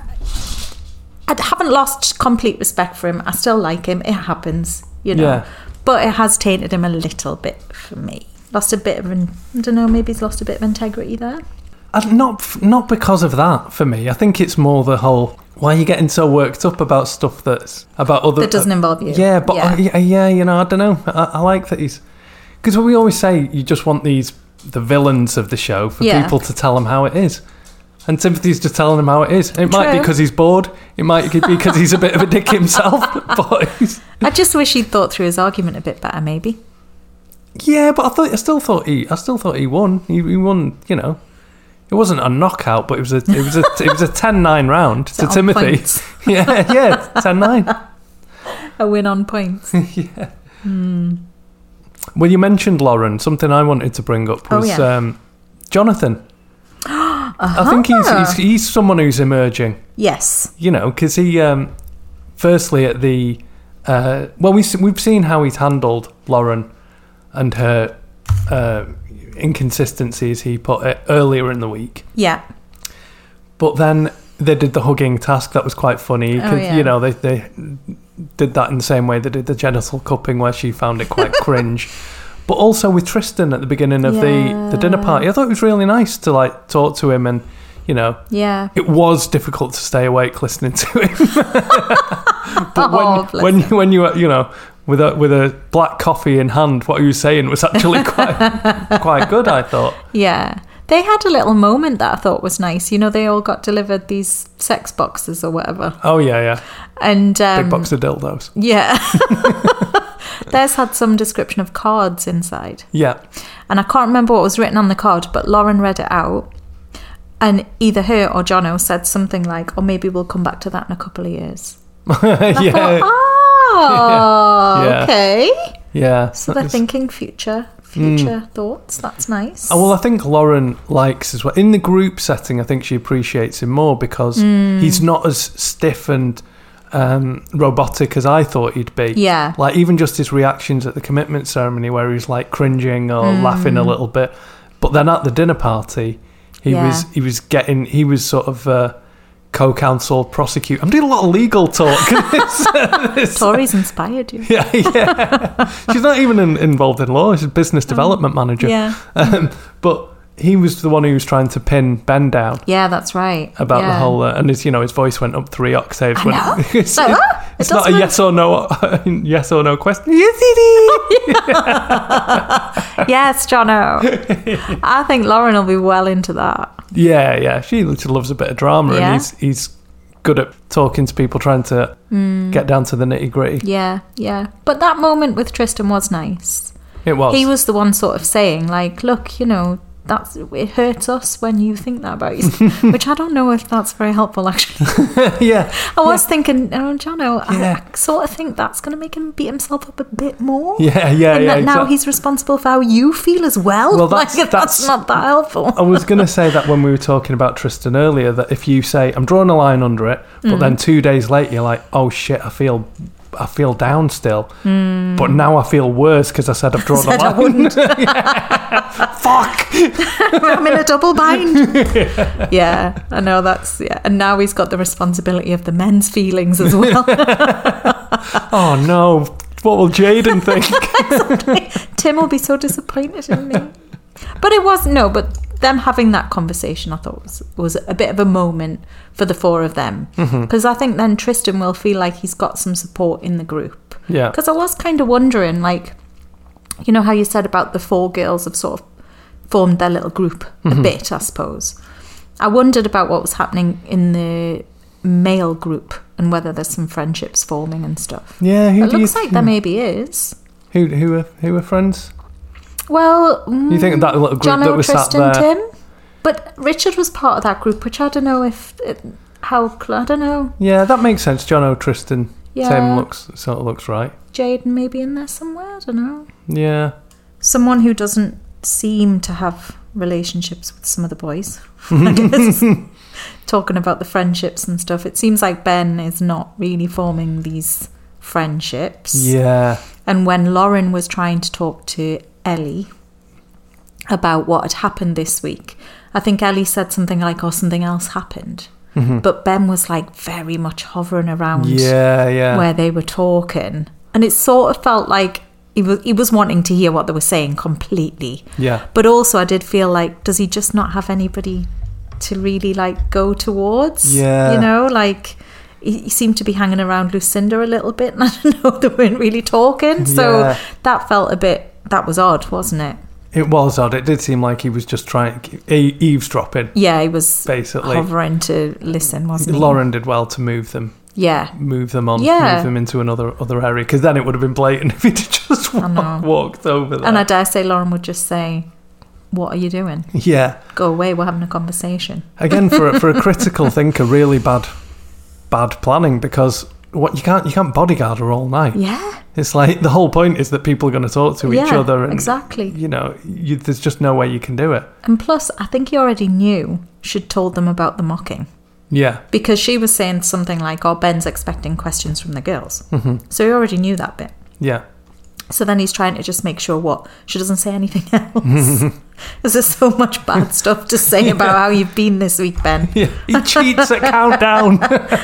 I haven't lost complete respect for him. I still like him. It happens, you know. Yeah. But it has tainted him a little bit for me. Lost a bit of, an, I don't know, maybe he's lost a bit of integrity there. Not not because of that for me. I think it's more the whole why are you getting so worked up about stuff that's about other that doesn't involve you. Yeah, but yeah, uh, yeah you know, I don't know. I, I like that he's because we always say you just want these the villains of the show for yeah. people to tell them how it is, and Timothy's just telling them how it is. It True. Might be because he's bored. It might be because he's a bit of a dick himself. But he's... I just wish he'd thought through his argument a bit better, maybe. Yeah, but I thought I still thought he I still thought he won. He, he won, you know. It wasn't a knockout, but it was a it was a it was a ten nine round to Timothy. yeah, yeah, ten nine. A win on points. yeah. Mm. Well, you mentioned Lauren. Something I wanted to bring up was oh, yeah. um, Jonathan. uh-huh. I think he's, he's he's someone who's emerging. Yes. You know, because he um, firstly at the uh, well we we've seen how he's handled Lauren and her. Uh, inconsistencies he put it earlier in the week, yeah but then they did the hugging task that was quite funny. Oh, yeah. You know, they they did that in the same way they did the genital cupping where she found it quite cringe, but also with Tristan at the beginning of yeah. the the dinner party I thought it was really nice to like talk to him, and you know yeah it was difficult to stay awake listening to him. But oh, when when you, when you you know with a with a black coffee in hand, what he was saying was actually quite quite good, I thought. Yeah. They had a little moment that I thought was nice. You know, they all got delivered these sex boxes or whatever. Oh, yeah, yeah. And um, big box of dildos. Yeah. Theirs had some description of cards inside. Yeah. And I can't remember what was written on the card, but Lauren read it out. And either her or Jono said something like, or maybe we'll come back to that in a couple of years. yeah. I thought, oh, yeah. okay. Yeah. So they're thinking future future mm. thoughts. That's nice. Oh, well, I think Lauren likes as well. In the group setting, I think she appreciates him more because mm. he's not as stiff and um, robotic as I thought he'd be. Yeah. Like, even just his reactions at the commitment ceremony where he's like cringing or mm. laughing a little bit. But then at the dinner party, he yeah. was he was getting, he was sort of... Uh, co-counsel, prosecute. I'm doing a lot of legal talk. This, uh, this, Tories inspired you. Yeah, yeah. She's not even in, involved in law. She's a business development manager. Yeah. Um, but he was the one who was trying to pin Ben down. Yeah, that's right. About yeah. the whole, uh, and his, you know, his voice went up three octaves. I when know. it's, So, ah, it's it not a doesn't- yes or no, yes or no question. Yes, it is. Yes, Jono. I think Lauren will be well into that. Yeah, yeah. She literally loves a bit of drama, Yeah. and he's he's good at talking to people, trying to Mm. get down to the nitty gritty. Yeah, yeah. But that moment with Tristan was nice. It was. He was the one sort of saying, like, look, you know, that's it hurts us when you think that about yourself. Which I don't know if that's very helpful, actually. yeah. I was thinking, oh, Jono, Yeah. I, I sort of think that's going to make him beat himself up a bit more. Yeah, yeah, and yeah. that now exactly. he's responsible for how you feel as well. Well, that's- like, that's, that's- not that helpful. I was going to say that when we were talking about Tristan earlier, that if you say, I'm drawing a line under it, but Mm. then two days later you're like, oh shit, I feel I feel down still. Mm. But now I feel worse because I said I've drawn Said a I line. wouldn't. Fuck! I'm in a double bind. Yeah, I know that's, yeah. And now he's got the responsibility of the men's feelings as well. Oh no, what will Jaden think? Exactly. Tim will be so disappointed in me. But it was, no, but them having that conversation, I thought was, was a bit of a moment for the four of them. Because Mhm. I think then Tristan will feel like he's got some support in the group. Yeah. Because I was kind of wondering, like, you know how you said about the four girls have sort of formed their little group a Mhm. bit, I suppose. I wondered about what was happening in the male group and whether there's some friendships forming and stuff. Yeah, who It do you looks like think? there maybe is. Who who are who are friends? Well, You think that little group Jono, that was sat Tristan, there? Tim, but Richard was part of that group, which I don't know if it, how cl- I don't know. Yeah, that makes sense. Jono, Tristan, Yeah. Tim looks sort of looks right. Jaden maybe in there somewhere. I don't know. Yeah. Someone who doesn't seem to have relationships with some of the boys. I guess. Talking about the friendships and stuff, it seems like Ben is not really forming these friendships. Yeah. And when Lauren was trying to talk to Ellie about what had happened this week, I think Ellie said something like, oh, something else happened. Mhm. But Ben was like very much hovering around Yeah, yeah. where they were talking. And it sort of felt like he was, he was wanting to hear what they were saying completely. Yeah. But also I did feel like, does he just not have anybody to really like go towards? Yeah. You know, like he, he seemed to be hanging around Lucinda a little bit, and I don't know, they weren't really talking. So Yeah. that felt a bit, that was odd, wasn't it? It was odd. It did seem like he was just trying e- eavesdropping. Yeah, he was basically hovering to listen, wasn't he? Lauren did well to move them. Yeah. Move them on. Yeah. Move them into another other area, because then it would have been blatant if he'd just I know. walk, walked over there. And I dare say Lauren would just say, what are you doing? Yeah. Go away, we're having a conversation. Again, for a, for a critical thinker, really bad bad planning, because what you can't you can't bodyguard her all night. Yeah. It's like the whole point is that people are going to talk to each Yeah, other, and exactly. You know, you, there's just no way you can do it. And plus, I think he already knew she'd told them about the mocking. Yeah. Because she was saying something like, oh, Ben's expecting questions from the girls. Mhm. So he already knew that bit. Yeah. So then he's trying to just make sure what? She doesn't say anything else. There's so much bad stuff to say about how you've been this week, Ben. Yeah. He cheats at Countdown.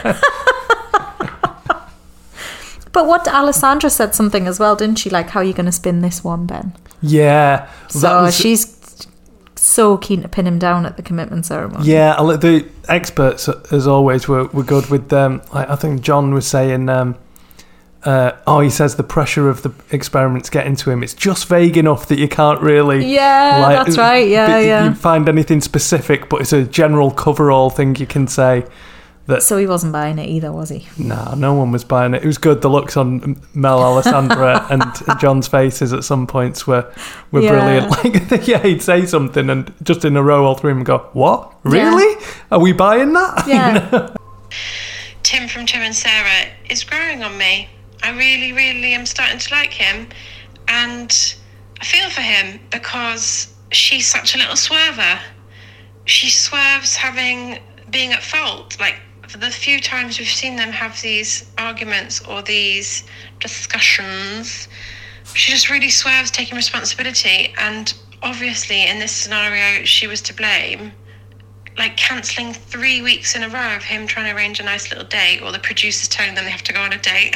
But what Alessandra said something as well, didn't she? Like, how are you going to spin this one, Ben? Yeah. So That was- she's so keen to pin him down at the commitment ceremony. Yeah, I li- the experts, as always, were, were good with them. Um, I, I think John was saying, um, uh, oh, he says the pressure of the experiments getting to him. It's just vague enough that you can't really... Yeah, that's right. Yeah, b- yeah. You find anything specific, but it's a general cover-all thing you can say. That, So he wasn't buying it either, was he? nah, no one was buying it. It was good. The looks on Mel, Alessandra and John's faces at some points were, were Yeah. brilliant. Like, yeah, he'd say something and just in a row all three of them go, what? Really? Are we buying that? Yeah. Tim from Tim and Sarah is growing on me. I really, really am starting to like him. And I feel for him because she's such a little swerver. She swerves having being at fault. Like, for the few times we've seen them have these arguments or these discussions, she just really swerves taking responsibility. And obviously in this scenario, she was to blame. like cancelling three weeks in a row of him trying to arrange a nice little date, or the producers telling them they have to go on a date.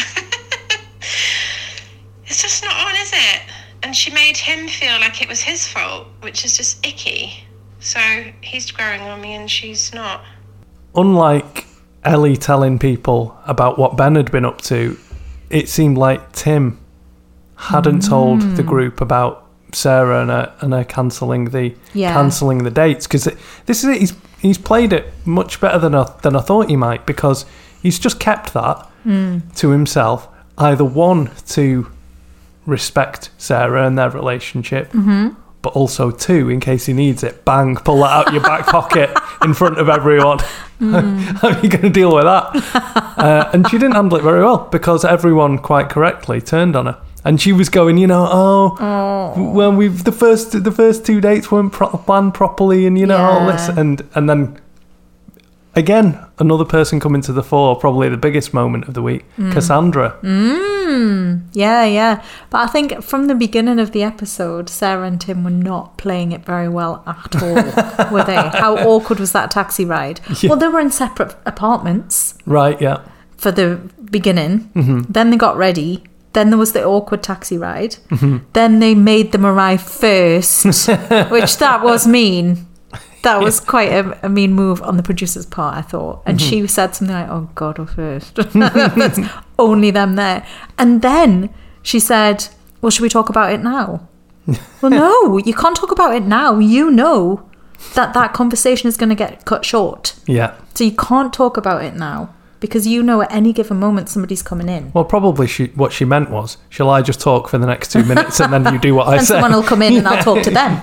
It's just not on, is it? And she made him feel like it was his fault, which is just icky. So he's growing on me and she's not. Unlike Ellie telling people about what Ben had been up to, it seemed like Tim hadn't mm. told the group about Sarah and her, and her cancelling the yeah. cancelling the dates, because this is it. He's he's played it much better than I, than I thought he might, because he's just kept that mm. to himself. Either one, to respect Sarah and their relationship, mm-hmm. but also two, in case he needs it, bang, pull that out your back pocket in front of everyone. Mm. How are you going to deal with that? uh, and she didn't handle it very well, because everyone quite correctly turned on her. And she was going, you know, oh, oh. well, we've the first the first two dates weren't pro- planned properly, and you know yeah. all this, and and then again another person coming to the fore, probably the biggest moment of the week, mm. Cassandra. Mm. Yeah, yeah. But I think from the beginning of the episode, Sarah and Tim were not playing it very well at all, were they? How awkward was that taxi ride? Yeah. Well, they were in separate apartments, right? Yeah. For the beginning, mm-hmm. then they got ready. Then there was the awkward taxi ride. Mm-hmm. Then they made them arrive first, which that was mean. That was quite a, a mean move on the producer's part, I thought. And mm-hmm. she said something like, oh, God, or first. That's only them there. And then she said, well, should we talk about it now? Well, no, you can't talk about it now. You know that that conversation is going to get cut short. Yeah. So you can't talk about it now. Because you know at any given moment somebody's coming in. Well, probably she, what she meant was, shall I just talk for the next two minutes and then you do what I and say? And someone will come in and yeah. I'll talk to them.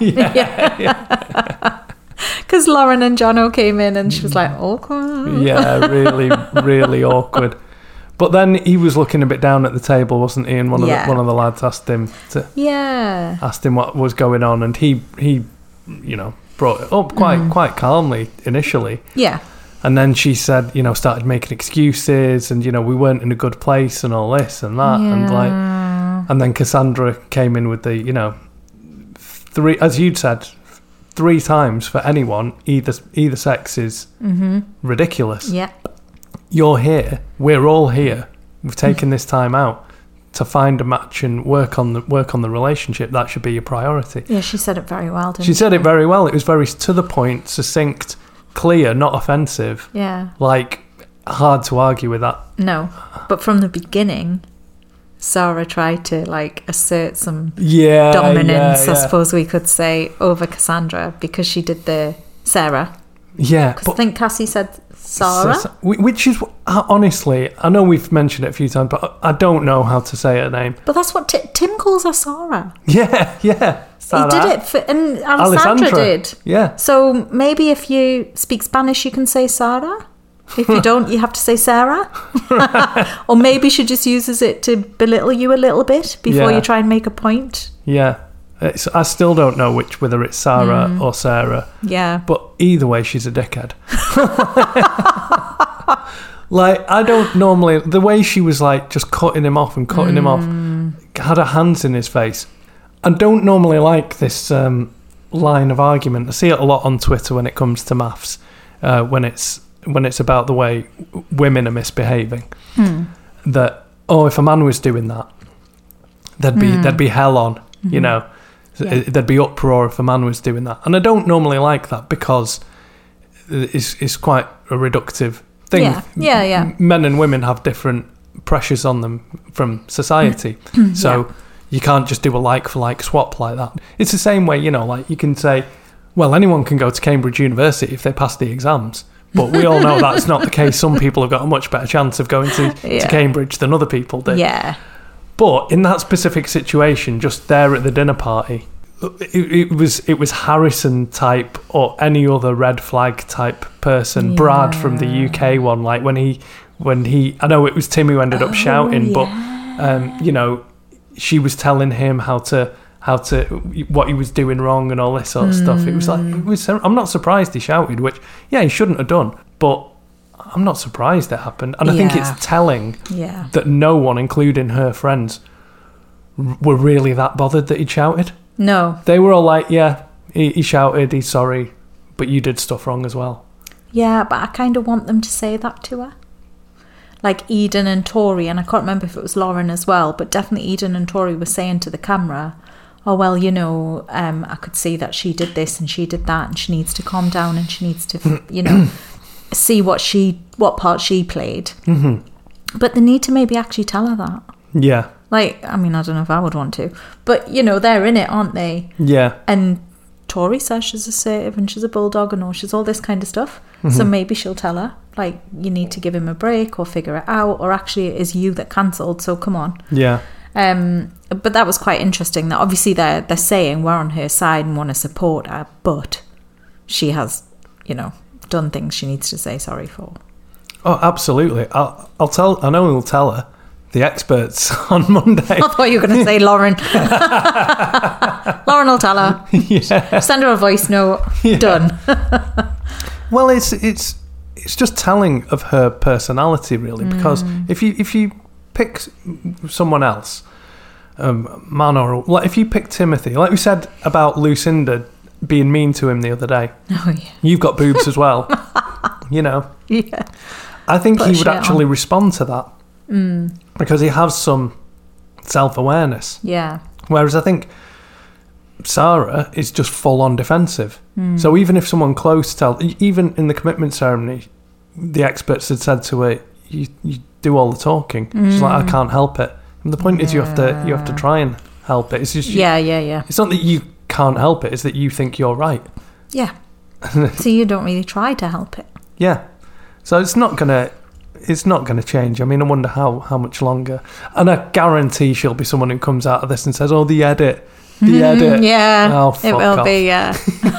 Yeah. Because yeah. Lauren and Jono came in and she was like, awkward. Yeah, really, really awkward. But then he was looking a bit down at the table, wasn't he? And one of yeah. the, one of the lads asked him to yeah asked him what was going on, and he he you know brought it up quite mm. quite calmly initially. Yeah. And then she said, you know, started making excuses, and you know, we weren't in a good place, and all this and that, yeah. and like, and then Cassandra came in with the, you know, three, as you'd said, three times for anyone, either either sex is mm-hmm. ridiculous. Yeah, you're here, we're all here. We've taken this time out to find a match and work on the work on the relationship. That should be your priority. Yeah, she said it very well. Didn't she she said it very well. It was very to the point, succinct. Clear, not offensive. Yeah. Like, hard to argue with that. No. But from the beginning, Sarah tried to, like, assert some yeah, dominance, yeah, yeah. I suppose we could say, over Cassandra, because she did the Sarah. Yeah. Because I think Cassie said Sarah. So, which is, honestly, I know we've mentioned it a few times, but I don't know how to say her name. But that's what T- Tim calls her Sarah. Yeah, yeah. Sarah. He did it for, and Alessandra, Alessandra did. Yeah. So maybe if you speak Spanish, you can say Sarah. If you don't, you have to say Sarah. Or maybe she just uses it to belittle you a little bit before yeah. you try and make a point. Yeah. It's, I still don't know which, whether it's Sarah mm. or Sarah. Yeah. But either way, she's a dickhead. Like, I don't normally... The way she was, like, just cutting him off and cutting mm. him off, had her hands in his face. I don't normally like this um, line of argument. I see it a lot on Twitter when it comes to maths, uh, when it's when it's about the way women are misbehaving. Mm. That, oh, if a man was doing that, there'd be mm. there'd be hell on, mm-hmm. you know. Yeah. There'd be uproar if a man was doing that. And I don't normally like that, because it's, it's quite a reductive thing. Yeah, yeah, yeah. Men and women have different pressures on them from society. So... Yeah. You can't just do a like-for-like swap like that. It's the same way, you know, like you can say, well, anyone can go to Cambridge University if they pass the exams. But we all know that's not the case. Some people have got a much better chance of going to, yeah. to Cambridge than other people do. Yeah. But in that specific situation, just there at the dinner party, it, it was it was Harrison type or any other red flag type person. Yeah. Brad from the U K one, like when he, when he, I know it was Tim who ended up oh, shouting, yeah. but, um, you know, she was telling him how to how to what he was doing wrong and all this sort of mm. stuff. It was like it was. I'm not surprised he shouted, which yeah he shouldn't have done, but I'm not surprised it happened. And I yeah. think it's telling yeah. that no one, including her friends, were really that bothered that he shouted. No, they were all like, yeah, he, he shouted, he's sorry, but you did stuff wrong as well. Yeah, but I kind of want them to say that to her. Like Eden and Tori, and I can't remember if it was Lauren as well, but definitely Eden and Tori were saying to the camera, oh, well, you know, um, I could see that she did this and she did that and she needs to calm down and she needs to, you know, see what she, what part she played. Mm-hmm. But they need to maybe actually tell her that. Yeah. Like, I mean, I don't know if I would want to, but, you know, they're in it, aren't they? Yeah. And Tori says she's assertive and she's a bulldog and all, she's all this kind of stuff. Mm-hmm. So maybe she'll tell her, like, you need to give him a break or figure it out, or actually it is you that cancelled, so come on. Yeah. Um, but that was quite interesting that obviously they're, they're saying we're on her side and want to support her, but she has, you know, done things she needs to say sorry for. Oh, absolutely. I'll, I'll tell, I know we'll tell her. The experts on Monday. I thought you were going to say Lauren. Lauren will tell her. Yeah. Send her a voice note. Yeah. Done. Well, it's it's it's just telling of her personality, really, because mm. if you if you pick someone else, um, man or like if you pick Timothy, like we said about Lucinda being mean to him the other day. Oh yeah. You've got boobs as well. You know. Yeah. I think Put he would actually on. respond to that. Mm. Because he has some self-awareness. Yeah. Whereas I think Sarah is just full-on defensive. Mm. So even if someone close tell, even in the commitment ceremony, the experts had said to her, you, you do all the talking. Mm. She's like, I can't help it. And the point yeah. is you have to you have to try and help it. It's just Yeah, yeah, yeah. It's not that you can't help it, it's that you think you're right. Yeah. So you don't really try to help it. Yeah. So it's not gonna It's not going to change. I mean, I wonder how, how much longer. And I guarantee she'll be someone who comes out of this and says, oh, the edit. The mm, edit. Yeah. Oh, fuck it will off. be, yeah.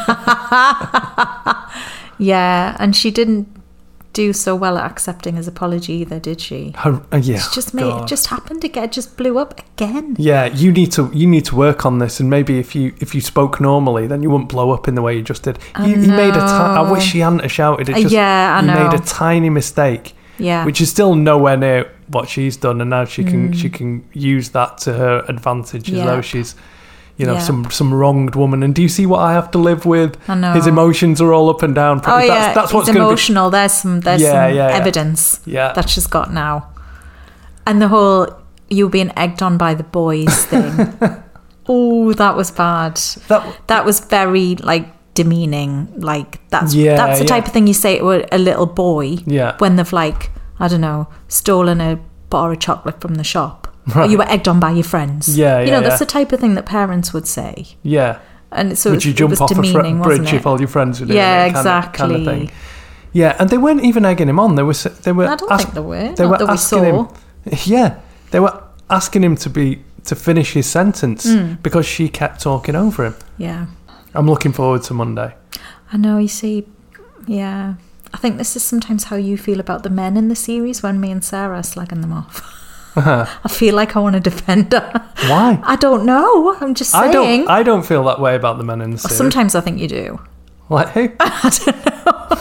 Yeah, and she didn't do so well at accepting his apology either, did she? Her, uh, yeah. She just made, it just happened again. It just blew up again. Yeah, you need to you need to work on this, and maybe if you if you spoke normally, then you wouldn't blow up in the way you just did. You, he made a ti- I wish he hadn't have shouted. It just, yeah, I he know. made a tiny mistake. Yeah. Which is still nowhere near what she's done, and now she can Mm. she can use that to her advantage as Yeah. though she's, you know, Yeah. some some wronged woman. And do you see what I have to live with? I know. His emotions are all up and down. Oh that's, yeah, that's what's he's gonna emotional. Be... There's some there's Yeah, some yeah, yeah. evidence Yeah. that she's got now, and the whole you being egged on by the boys thing. Oh, that was bad. That that was very like demeaning. Like that's Yeah, that's the yeah. type of thing you say to a, a little boy. Yeah. When they've like I don't know stolen a bar of chocolate from the shop, Right. or you were egged on by your friends. Yeah, You yeah, know that's yeah. the type of thing that parents would say. Yeah. And so Would it, you it jump was off a demeaning, fr- bridge wasn't if it? all your friends were doing Yeah, it? Kind exactly. Of, kind of thing. Yeah, and they weren't even egging him on. They were. s- They were. I don't ask- think they were. They Not were that we asking saw. him. Yeah, they were asking him to be to finish his sentence Mm. because she kept talking over him. Yeah. I'm looking forward to Monday. I know, you see, yeah. I think this is sometimes how you feel about the men in the series when me and Sarah are slagging them off. I feel like I want to defend her. Why? I don't know. I'm just saying. I don't. I don't feel that way about the men in the series. Sometimes I think you do. Like who? I don't know.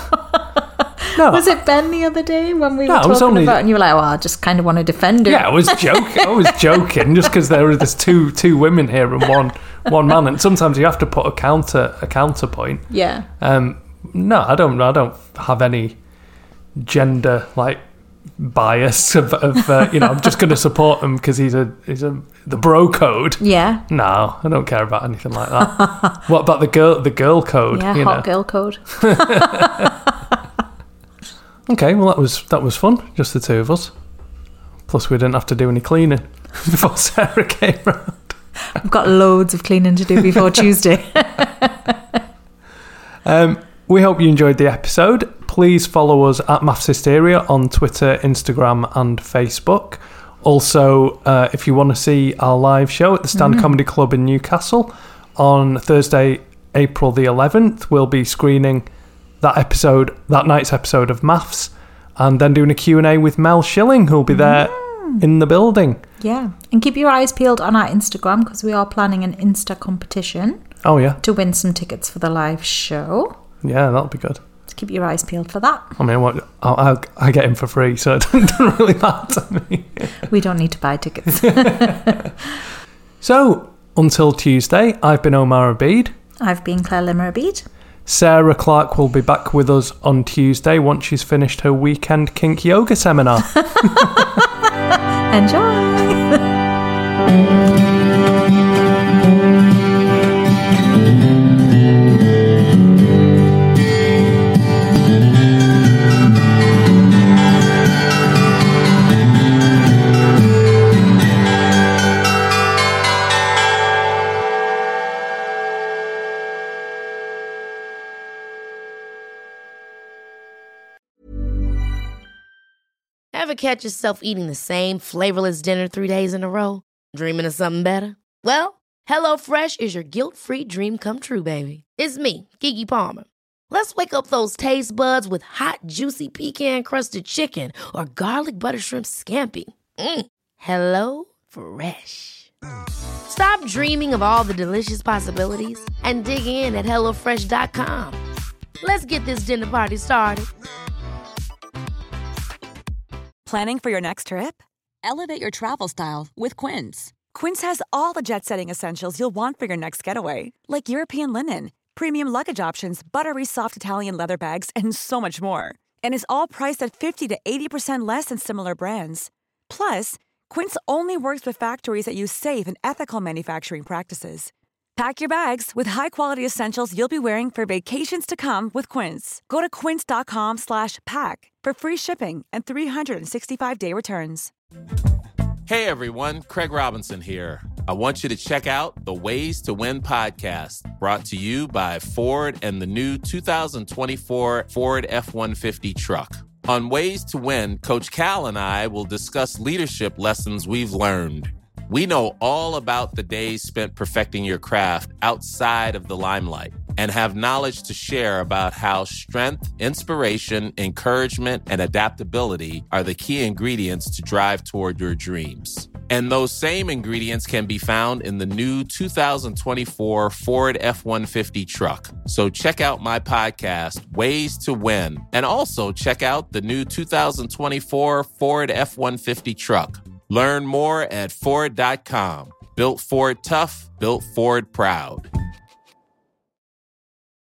No. Was it Ben the other day when we No, were it was talking only- about and you were like, well, I just kind of want to defend her. Yeah, I was joking. I was joking just because there were there's two two women here and one one man, and sometimes you have to put a counter a counterpoint. Yeah. Um, no, I don't. I don't have any gender like bias of, of uh, you know. I'm just going to support him because he's a he's a the bro code. Yeah. No, I don't care about anything like that. What about the girl the girl code? Yeah, you hot know? girl code. Okay, well that was that was fun. Just the two of us. Plus, we didn't have to do any cleaning before Sarah came round. I've got loads of cleaning to do before Tuesday. Um, we hope you enjoyed the episode. Please follow us at Maths Hysteria on Twitter, Instagram and Facebook. Also, uh, if you want to see our live show at the Stand Mm. Comedy Club in Newcastle on Thursday, April the eleventh, we'll be screening that episode, that night's episode of Maths, and then doing a Q and A with Mel Schilling, who'll be there Mm. in the building. Yeah. And keep your eyes peeled on our Instagram because we are planning an Insta competition Oh, yeah. to win some tickets for the live show. Yeah, that'll be good. So keep your eyes peeled for that. I mean, what, I, I, I get him for free, so it doesn't really matter to me. We don't need to buy tickets. So, until Tuesday, I've been Omar Abid. I've been Claire Limmer-Abid. Sarah Clark will be back with us on Tuesday once she's finished her weekend kink yoga seminar. Enjoy! Ever catch yourself eating the same flavorless dinner three days in a row? Dreaming of something better? Well, HelloFresh is your guilt-free dream come true, baby. It's me, Keke Palmer. Let's wake up those taste buds with hot, juicy pecan-crusted chicken or garlic butter shrimp scampi. Mm. Hello Fresh. Stop dreaming of all the delicious possibilities and dig in at hello fresh dot com. Let's get this dinner party started. Planning for your next trip? Elevate your travel style with Quince. Quince has all the jet-setting essentials you'll want for your next getaway, like European linen, premium luggage options, buttery soft Italian leather bags, and so much more. And is all priced at fifty to eighty percent less than similar brands. Plus, Quince only works with factories that use safe and ethical manufacturing practices. Pack your bags with high-quality essentials you'll be wearing for vacations to come with Quince. Go to quince.com slash pack for free shipping and three sixty-five day returns. Hey everyone, Craig Robinson here. I want you to check out the Ways to Win podcast, brought to you by Ford and the new two thousand twenty-four Ford F one fifty truck. On Ways to Win, Coach Cal and I will discuss leadership lessons we've learned. We know all about the days spent perfecting your craft outside of the limelight and have knowledge to share about how strength, inspiration, encouragement, and adaptability are the key ingredients to drive toward your dreams. And those same ingredients can be found in the new two thousand twenty-four Ford F one fifty truck. So check out my podcast, Ways to Win, and also check out the new two thousand twenty-four Ford F one fifty truck. Learn more at Ford dot com. Built Ford tough, built Ford proud.